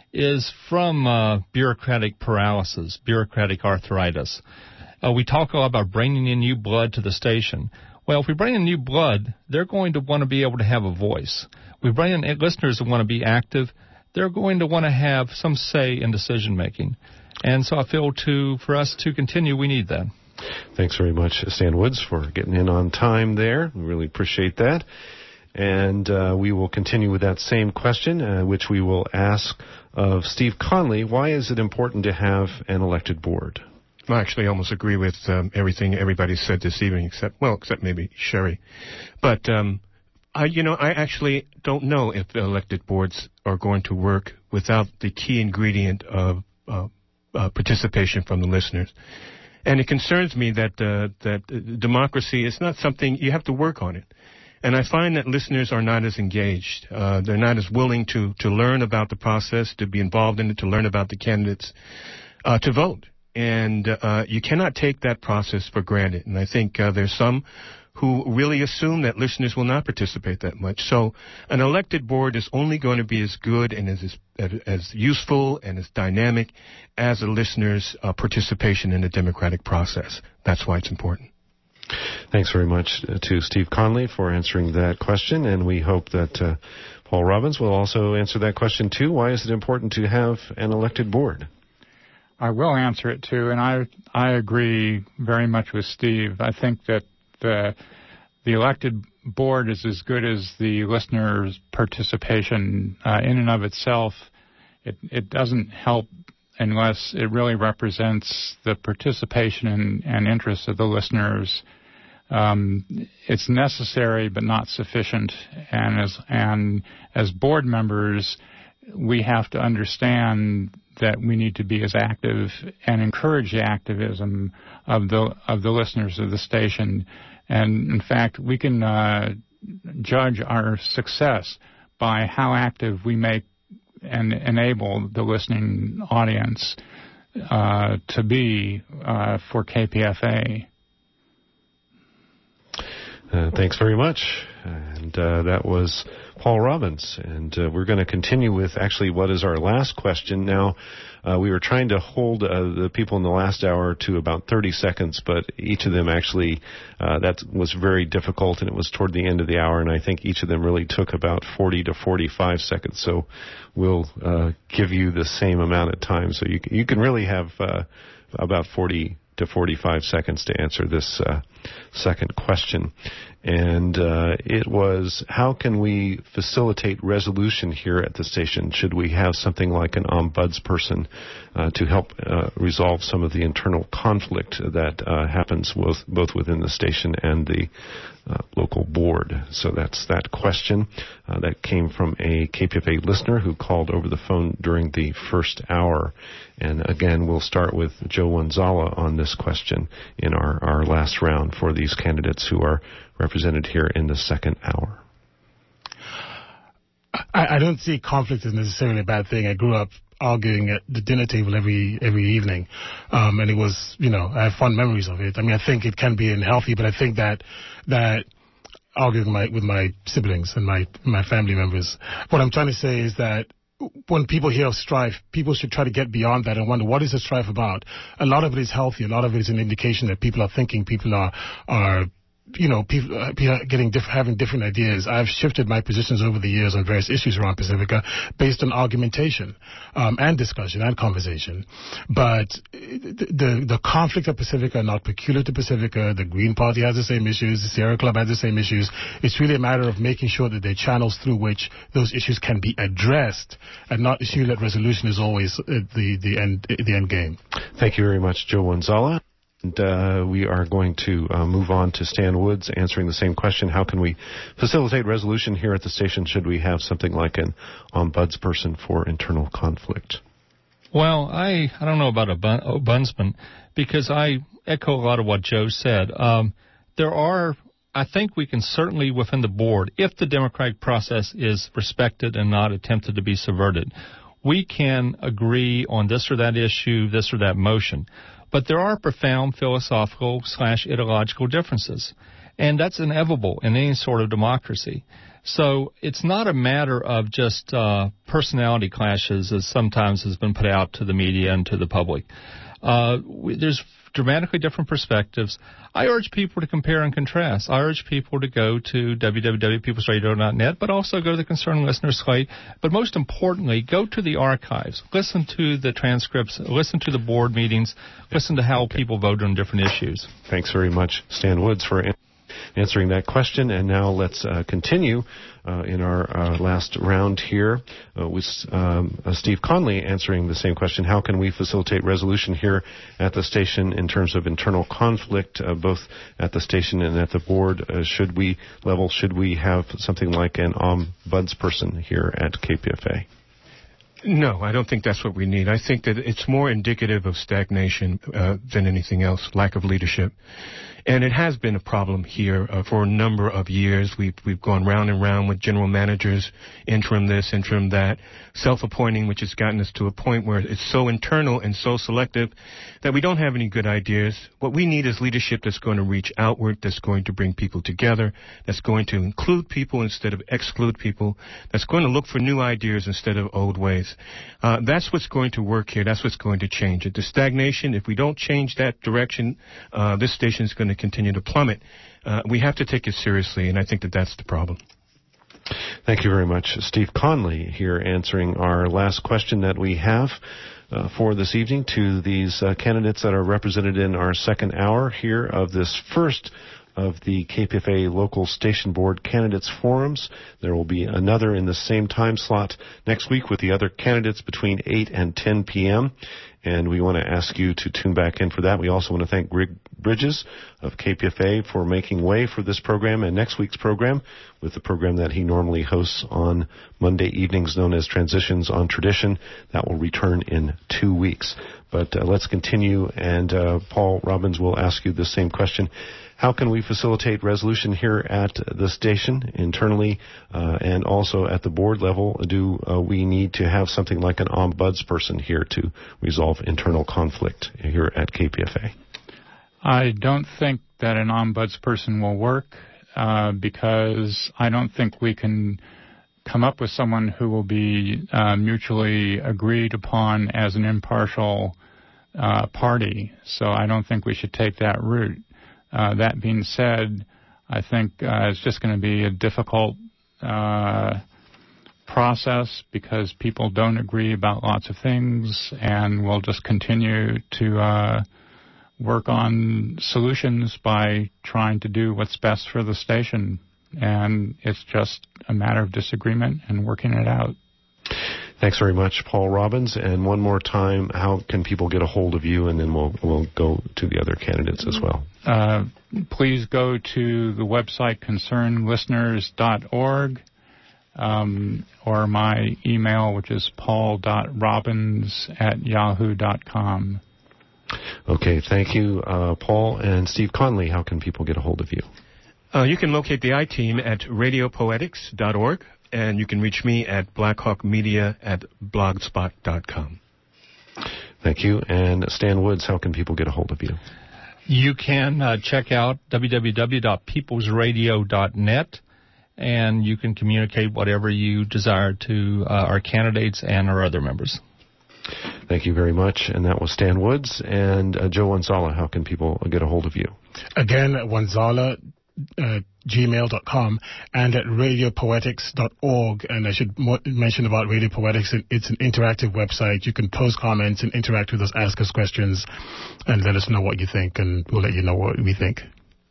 is from uh, bureaucratic paralysis, bureaucratic arthritis. Uh, we talk a lot about bringing in new blood to the station. Well, if we bring in new blood, they're going to want to be able to have a voice. We bring in listeners who want to be active. They're going to want to have some say in decision-making. And so I feel to for us to continue, we need that. Thanks very much, Stan Woods, for getting in on time there. We really appreciate that. And uh, we will continue with that same question, uh, which we will ask of Steve Conley. Why is it important to have an elected board? I actually almost agree with um, everything everybody said this evening, except, well, except maybe Sherry. But, um, I, you know, I actually don't know if the elected boards are going to work without the key ingredient of uh, uh, participation from the listeners. And it concerns me that uh, that democracy is not something, you have to work on it. And I find that listeners are not as engaged. Uh, they're not as willing to, to learn about the process, to be involved in it, to learn about the candidates, uh, to vote. And uh, you cannot take that process for granted. And I think uh, there's some who really assume that listeners will not participate that much. So an elected board is only going to be as good and as as, as useful and as dynamic as a listener's uh, participation in the democratic process. That's why it's important. Thanks very much to Steve Conley for answering that question, and we hope that uh, Paul Robbins will also answer that question too. Why is it important to have an elected board? I will answer it too, and I I agree very much with Steve. I think that the the elected board is as good as the listener's participation uh, in and of itself. It it doesn't help unless it really represents the participation and, and interest of the listeners. Um, it's necessary but not sufficient, and as and as board members, we have to understand that we need to be as active and encourage the activism of the of the listeners of the station. And in fact, we can uh, judge our success by how active we make and enable the listening audience uh, to be uh, for K P F A. Uh, thanks very much. And uh, that was Paul Robbins. And uh, we're going to continue with actually what is our last question. Now, uh, we were trying to hold uh, the people in the last hour to about thirty seconds, but each of them actually, uh, that was very difficult, and it was toward the end of the hour, and I think each of them really took about forty to forty-five seconds. So we'll uh, give you the same amount of time. So you, you can really have uh, about forty to forty-five seconds to answer this uh, second question. And uh, it was, how can we facilitate resolution here at the station? Should we have something like an ombudsperson uh, to help uh, resolve some of the internal conflict that uh, happens both, both within the station and the uh, local board? So that's that question. Uh, that came from a K P F A listener who called over the phone during the first hour. And again, we'll start with Joe Wanzala on this question in our, our last round for these candidates who are represented here in the second hour. I, I don't see conflict as necessarily a bad thing. I grew up arguing at the dinner table every every evening, um, and it was, you know, I have fond memories of it. I mean, I think it can be unhealthy, but I think that that arguing with my, with my siblings and my my family members, what I'm trying to say is that when people hear of strife, people should try to get beyond that and wonder, what is the strife about? A lot of it is healthy. A lot of it is an indication that people are thinking, people are are you know, people, uh, people are getting diff- having different ideas. I've shifted my positions over the years on various issues around Pacifica based on argumentation um, and discussion and conversation. But the, the the conflict of Pacifica are not peculiar to Pacifica. The Green Party has the same issues. The Sierra Club has the same issues. It's really a matter of making sure that there are channels through which those issues can be addressed, and not assume that resolution is always uh, the the end the end game. Thank you very much, Joe Wanzala. And uh, we are going to uh, move on to Stan Woods answering the same question. How can we facilitate resolution here at the station? Should we have something like an ombudsperson for internal conflict? Well, I, I don't know about a ombudsman, because I echo a lot of what Joe said. Um, there are, I think we can certainly within the board, if the democratic process is respected and not attempted to be subverted, we can agree on this or that issue, this or that motion. But there are profound philosophical slash ideological differences, and that's inevitable in any sort of democracy. So it's not a matter of just uh, personality clashes, as sometimes has been put out to the media and to the public. Uh, we, there's dramatically different perspectives. I urge people to compare and contrast. I urge people to go to w w w dot peoples radio dot net, but also go to the Concerned Listener Slate. But most importantly, go to the archives. Listen to the transcripts. Listen to the board meetings. Listen to how people vote on different issues. Thanks very much, Stan Woods, for answering that question. And now let's uh, continue uh, in our uh, last round here uh, with um, uh, Steve Conley answering the same question. How can we facilitate resolution here at the station in terms of internal conflict, uh, both at the station and at the board? Uh, should we level, should we have something like an ombudsperson here at K P F A? No, I don't think that's what we need. I think that it's more indicative of stagnation uh, than anything else, lack of leadership. And it has been a problem here uh, for a number of years. We've, we've gone round and round with general managers, interim this, interim that, self-appointing, which has gotten us to a point where it's so internal and so selective that we don't have any good ideas. What we need is leadership that's going to reach outward, that's going to bring people together, that's going to include people instead of exclude people, that's going to look for new ideas instead of old ways. Uh, that's what's going to work here. That's what's going to change it. The stagnation, if we don't change that direction, uh, this station is going to continue to plummet. Uh, we have to take it seriously, and I think that that's the problem. Thank you very much. Steve Conley here answering our last question that we have uh, for this evening to these uh, candidates that are represented in our second hour here of this first of the K P F A Local Station Board Candidates Forums. There will be another in the same time slot next week with the other candidates between eight and ten p.m., and we want to ask you to tune back in for that. We also want to thank Greg, Bridges of K P F A for making way for this program and next week's program with the program that he normally hosts on Monday evenings known as Transitions on Tradition. That will return in two weeks. But uh, let's continue, and uh, Paul Robbins will ask you the same question. How can we facilitate resolution here at the station internally uh, and also at the board level? Do uh, we need to have something like an ombudsperson here to resolve internal conflict here at K P F A? I don't think that an ombudsperson will work uh, because I don't think we can come up with someone who will be uh, mutually agreed upon as an impartial uh, party. So I don't think we should take that route. Uh, that being said, I think uh, it's just going to be a difficult uh, process because people don't agree about lots of things, and we'll just continue to uh, work on solutions by trying to do what's best for the station. And it's just a matter of disagreement and working it out. Thanks very much, Paul Robbins. And one more time, how can people get a hold of you? And then we'll we'll go to the other candidates as well. Uh, please go to the website concerned listeners dot org um, or my email, which is paul dot robbins at yahoo dot com. Okay, thank you, uh, Paul. And Steve Conley, how can people get a hold of you? Uh, you can locate the I-Team at radio poetics dot org. And you can reach me at blackhawkmedia at blogspot dot com. Thank you. And Stan Woods, how can people get a hold of you? You can uh, check out w w w dot peoples radio dot net, and you can communicate whatever you desire to uh, our candidates and our other members. Thank you very much. And that was Stan Woods. And uh, Joe Wanzala, how can people get a hold of you? Again, Wanzala. Uh, gmail dot com and at radio poetics dot org. And I should mo- mention about Radio Poetics, it's an interactive website. You can post comments and interact with us, ask us questions, and let us know what you think, and we'll let you know what we think.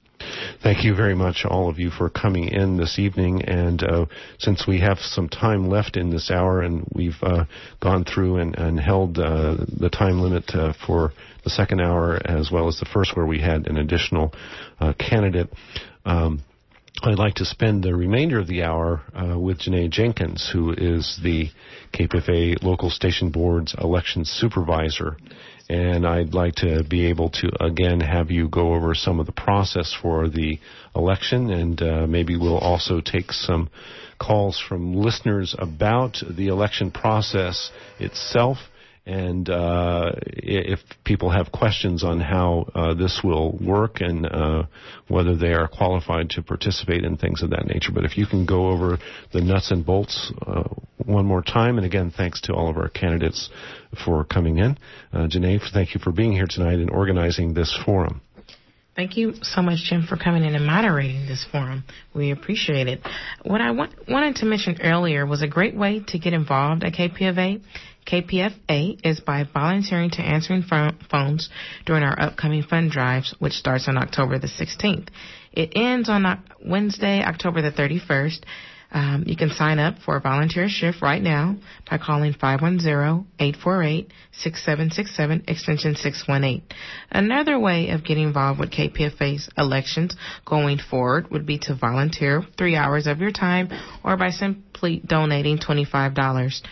Thank you very much, all of you, for coming in this evening. And uh, since we have some time left in this hour, and we've uh, gone through and, and held uh, the time limit uh, for the second hour as well as the first, where we had an additional uh, candidate, um, I'd like to spend the remainder of the hour uh, with Janae Jenkins, who is the K P F A Local Station Board's election supervisor. And I'd like to be able to, again, have you go over some of the process for the election, and uh, maybe we'll also take some calls from listeners about the election process itself, and uh, if people have questions on how uh, this will work and uh, whether they are qualified to participate in things of that nature. But if you can go over the nuts and bolts uh, one more time, and again, thanks to all of our candidates for coming in. Uh, Janae, thank you for being here tonight and organizing this forum. Thank you so much, Jim, for coming in and moderating this forum. We appreciate it. What I want, wanted to mention earlier was a great way to get involved at K P F A. K P F A is by volunteering to answering phone, phones during our upcoming fund drives, which starts on October the sixteenth. It ends on Wednesday, October the thirty-first. Um, you can sign up for a volunteer shift right now by calling five one zero, eight four eight, six seven six seven, extension six one eight. Another way of getting involved with K P F A's elections going forward would be to volunteer three hours of your time or by simply donating twenty-five dollars.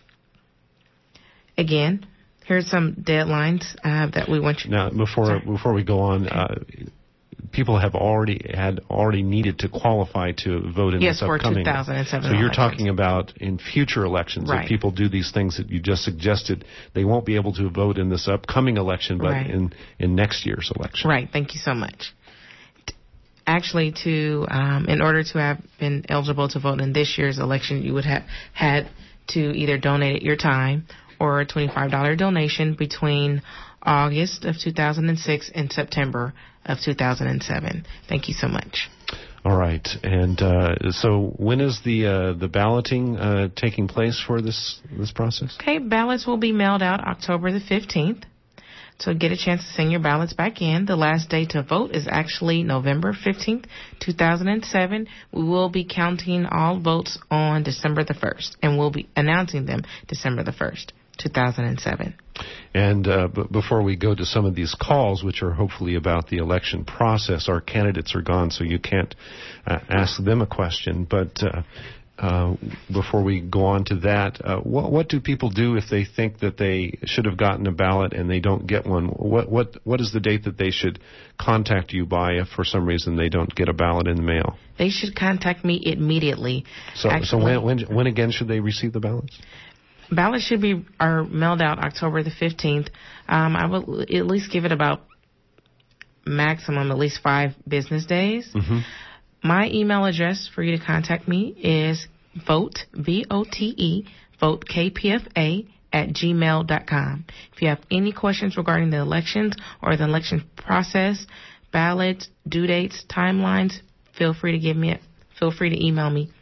Again, here's some deadlines uh, that we want you. Now, before Sorry. before we go on, uh, people have already had already needed to qualify to vote in yes, this upcoming. Yes, for two thousand seven. So you're elections. talking about in future elections. Right. If people do these things that you just suggested, they won't be able to vote in this upcoming election, but right. in in next year's election. Right. Thank you so much. Actually, to um, in order to have been eligible to vote in this year's election, you would have had to either donate your time or a twenty-five dollars donation between August of two thousand six and September of two thousand seven. Thank you so much. All right. And uh, so when is the uh, the balloting uh, taking place for this this process? Okay, ballots will be mailed out October the fifteenth. So get a chance to send your ballots back in. The last day to vote is actually November fifteenth, two thousand seven. We will be counting all votes on December the first, and we'll be announcing them December the first. two thousand seven. And uh, b- before we go to some of these calls, which are hopefully about the election process, our candidates are gone, so you can't uh, ask them a question. But uh, uh, before we go on to that, uh, what, what do people do if they think that they should have gotten a ballot and they don't get one? What what what is the date that they should contact you by if for some reason they don't get a ballot in the mail? They should contact me immediately. So, Actually, so when, when when again should they receive the ballots? Ballots should be are mailed out October the fifteenth. Um, I will at least give it about maximum at least five business days. Mm-hmm. My email address for you to contact me is vote, V O T E, vote K P F A at gmail dot com. If you have any questions regarding the elections or the election process, ballots, due dates, timelines, feel free to give me a, feel free to email me.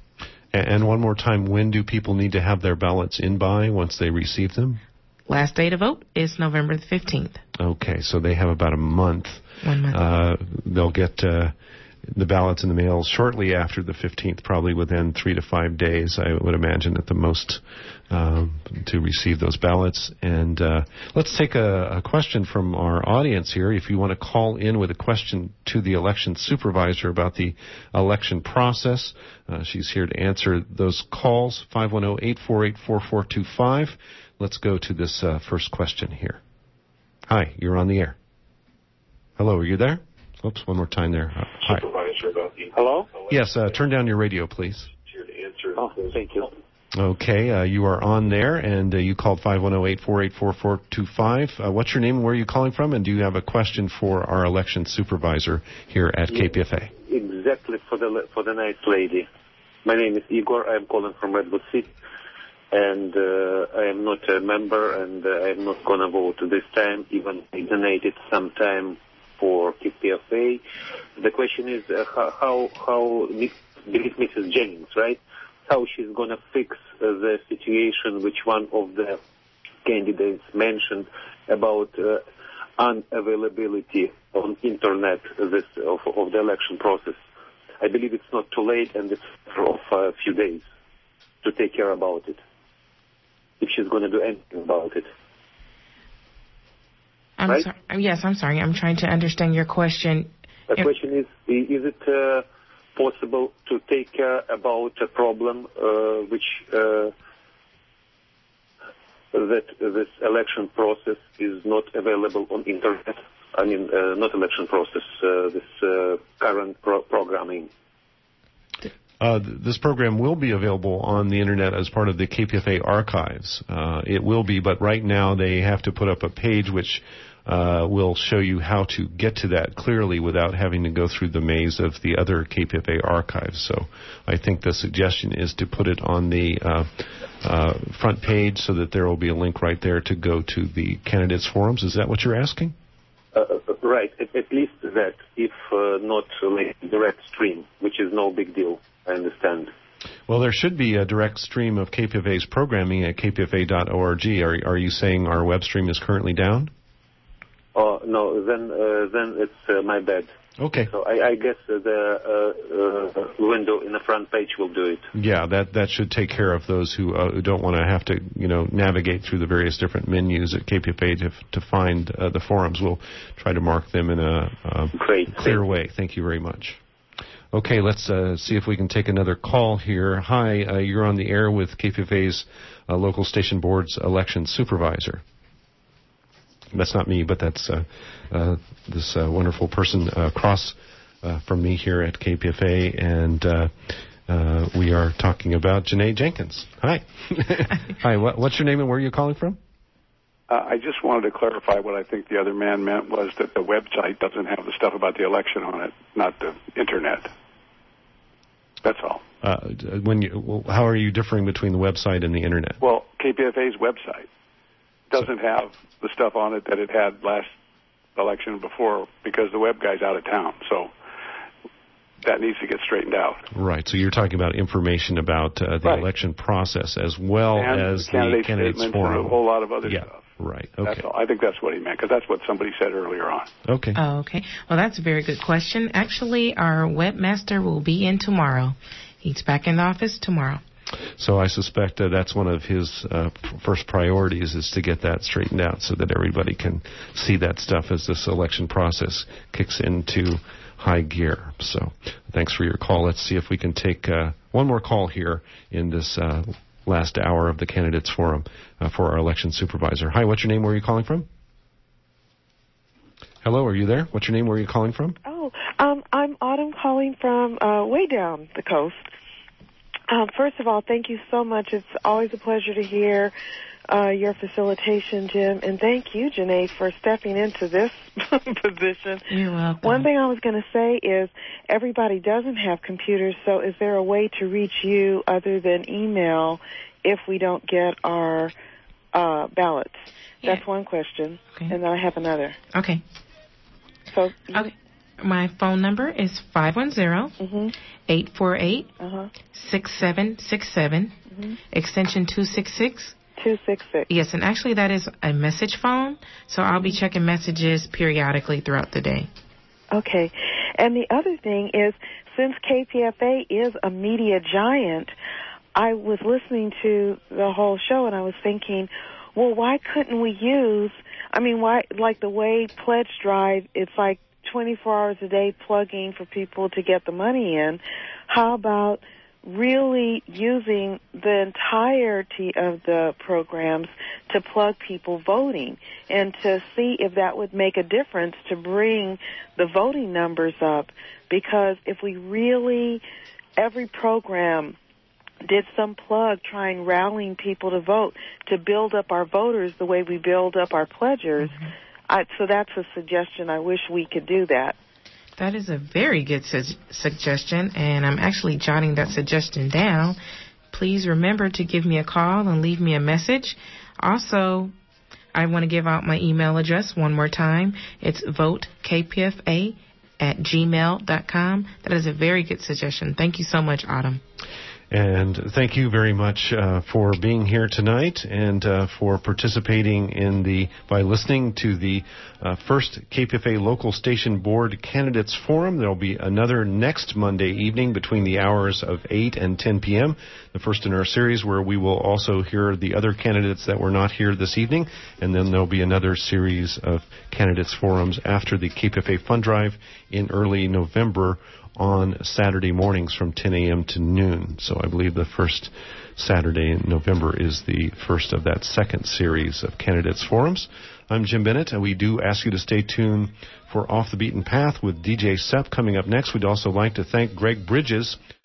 And one more time, when do people need to have their ballots in by once they receive them? Last day to vote is November the fifteenth. Okay, so they have about a month. One month. Uh, they'll get uh, the ballots in the mail shortly after the fifteenth, probably within three to five days, I would imagine, at the most, um, to receive those ballots. And uh, let's take a, a question from our audience here. If you want to call in with a question to the election supervisor about the election process, uh, she's here to answer those calls, five one zero, eight four eight, four four two five. Let's go to this uh, first question here. Hi, you're on the air. Hello, are you there? Oops, one more time there. Uh, hi. Hello? Yes, uh, turn down your radio, please. Oh, thank you. Okay, uh, you are on there, and uh, you called five one zero, eight four eight, four four two five. Uh, what's your name and where are you calling from? And do you have a question for our election supervisor here at K P F A? Exactly, for the for the nice lady. My name is Igor. I am calling from Redwood City, and uh, I am not a member, and uh, I am not going to vote this time, even I donated some time for K P F A. The question is uh, how, how, how Missus Jennings, right? How she's going to fix uh, the situation which one of the candidates mentioned about uh, unavailability on internet this, of, of the election process. I believe it's not too late, and it's for a few days to take care about it, if she's going to do anything about it. I'm right? sorry. Yes, I'm sorry. I'm trying to understand your question. The question is, is it uh, possible to take care about a problem uh, which uh, that this election process is not available on internet? I mean, uh, not election process, uh, this uh, current pro- programming. Uh, th- this program will be available on the internet as part of the K P F A archives. Uh, it will be, but right now they have to put up a page which uh, will show you how to get to that clearly without having to go through the maze of the other K P F A archives. So I think the suggestion is to put it on the uh, uh, front page so that there will be a link right there to go to the candidates forums. Is that what you're asking? Uh, right, at, at least that, if uh, not like direct stream, which is no big deal, I understand. Well, there should be a direct stream of K P F A's programming at k p f a dot org. Are, are you saying our web stream is currently down? Oh, no, then uh, then it's uh, my bad. Okay. So I, I guess uh, the uh, uh, window in the front page will do it. Yeah, that that should take care of those who, uh, who don't want to have to, you know, navigate through the various different menus at K P F A to, to find uh, the forums. We'll try to mark them in a uh, Great. clear way. Thank you very much. Okay, let's uh, see if we can take another call here. Hi, uh, you're on the air with K P F A's uh, local station board's election supervisor. That's not me, but that's uh, uh, this uh, wonderful person uh, across uh, from me here at K P F A, and uh, uh, we are talking about Janae Jenkins. Hi. Hi, what, what's your name and where are you calling from? Uh, I just wanted to clarify what I think the other man meant was that the website doesn't have the stuff about the election on it, not the Internet. That's all. Uh, when you, well, how are you differing between the website and the Internet? Well, K P F A's website doesn't have the stuff on it that it had last election before because the web guy's out of town. So that needs to get straightened out. Right. So you're talking about information about uh, the right. election process as well and as the candidate the candidates statements forum. and a whole lot of other yeah. stuff. Right. Okay. That's all. I think that's what he meant because that's what somebody said earlier on. Okay. Oh, okay. Well, that's a very good question. Actually, our webmaster will be in tomorrow. He's back in the office tomorrow. So I suspect uh, that's one of his uh, first priorities is to get that straightened out so that everybody can see that stuff as this election process kicks into high gear. So thanks for your call. Let's see if we can take uh, one more call here in this uh, last hour of the Candidates Forum uh, for our election supervisor. Hi, what's your name? Where are you calling from? Hello, are you there? What's your name? Where are you calling from? Oh, um, I'm Autumn calling from uh, way down the coast. Um, first of all, thank you so much. It's always a pleasure to hear uh, your facilitation, Jim. And thank you, Janae, for stepping into this position. You're welcome. One thing I was going to say is everybody doesn't have computers, so is there a way to reach you other than email if we don't get our uh, ballots? Yeah. That's one question. Okay. And then I have another. Okay. So, okay. My phone number is five one zero, eight four eight, six seven six seven, extension two six six. two six six. Yes, and actually that is a message phone, so I'll be checking messages periodically throughout the day. Okay. And the other thing is, since K P F A is a media giant, I was listening to the whole show and I was thinking, well, why couldn't we use, I mean, why, like the way Pledge Drive, it's like twenty-four hours a day plugging for people to get the money in. How about really using the entirety of the programs to plug people voting and to see if that would make a difference to bring the voting numbers up? Because if we really, every program did some plug trying rallying people to vote to build up our voters the way we build up our pledgers, mm-hmm. I, so that's a suggestion. I wish we could do that. That is a very good su- suggestion, and I'm actually jotting that suggestion down. Please remember to give me a call and leave me a message. Also, I want to give out my email address one more time. It's votekpfa at gmail dot com. That is a very good suggestion. Thank you so much, Autumn. And thank you very much uh, for being here tonight and uh, for participating in the, by listening to the uh, first K P F A Local Station Board Candidates Forum. There will be another next Monday evening between the hours of eight and ten p.m., the first in our series where we will also hear the other candidates that were not here this evening. And then there will be another series of candidates forums after the K P F A Fund Drive in early November on Saturday mornings from ten a.m. to noon. So I believe the first Saturday in November is the first of that second series of candidates forums. I'm Jim Bennett, and we do ask you to stay tuned for Off the Beaten Path with D J Sepp coming up next. We'd also like to thank Greg Bridges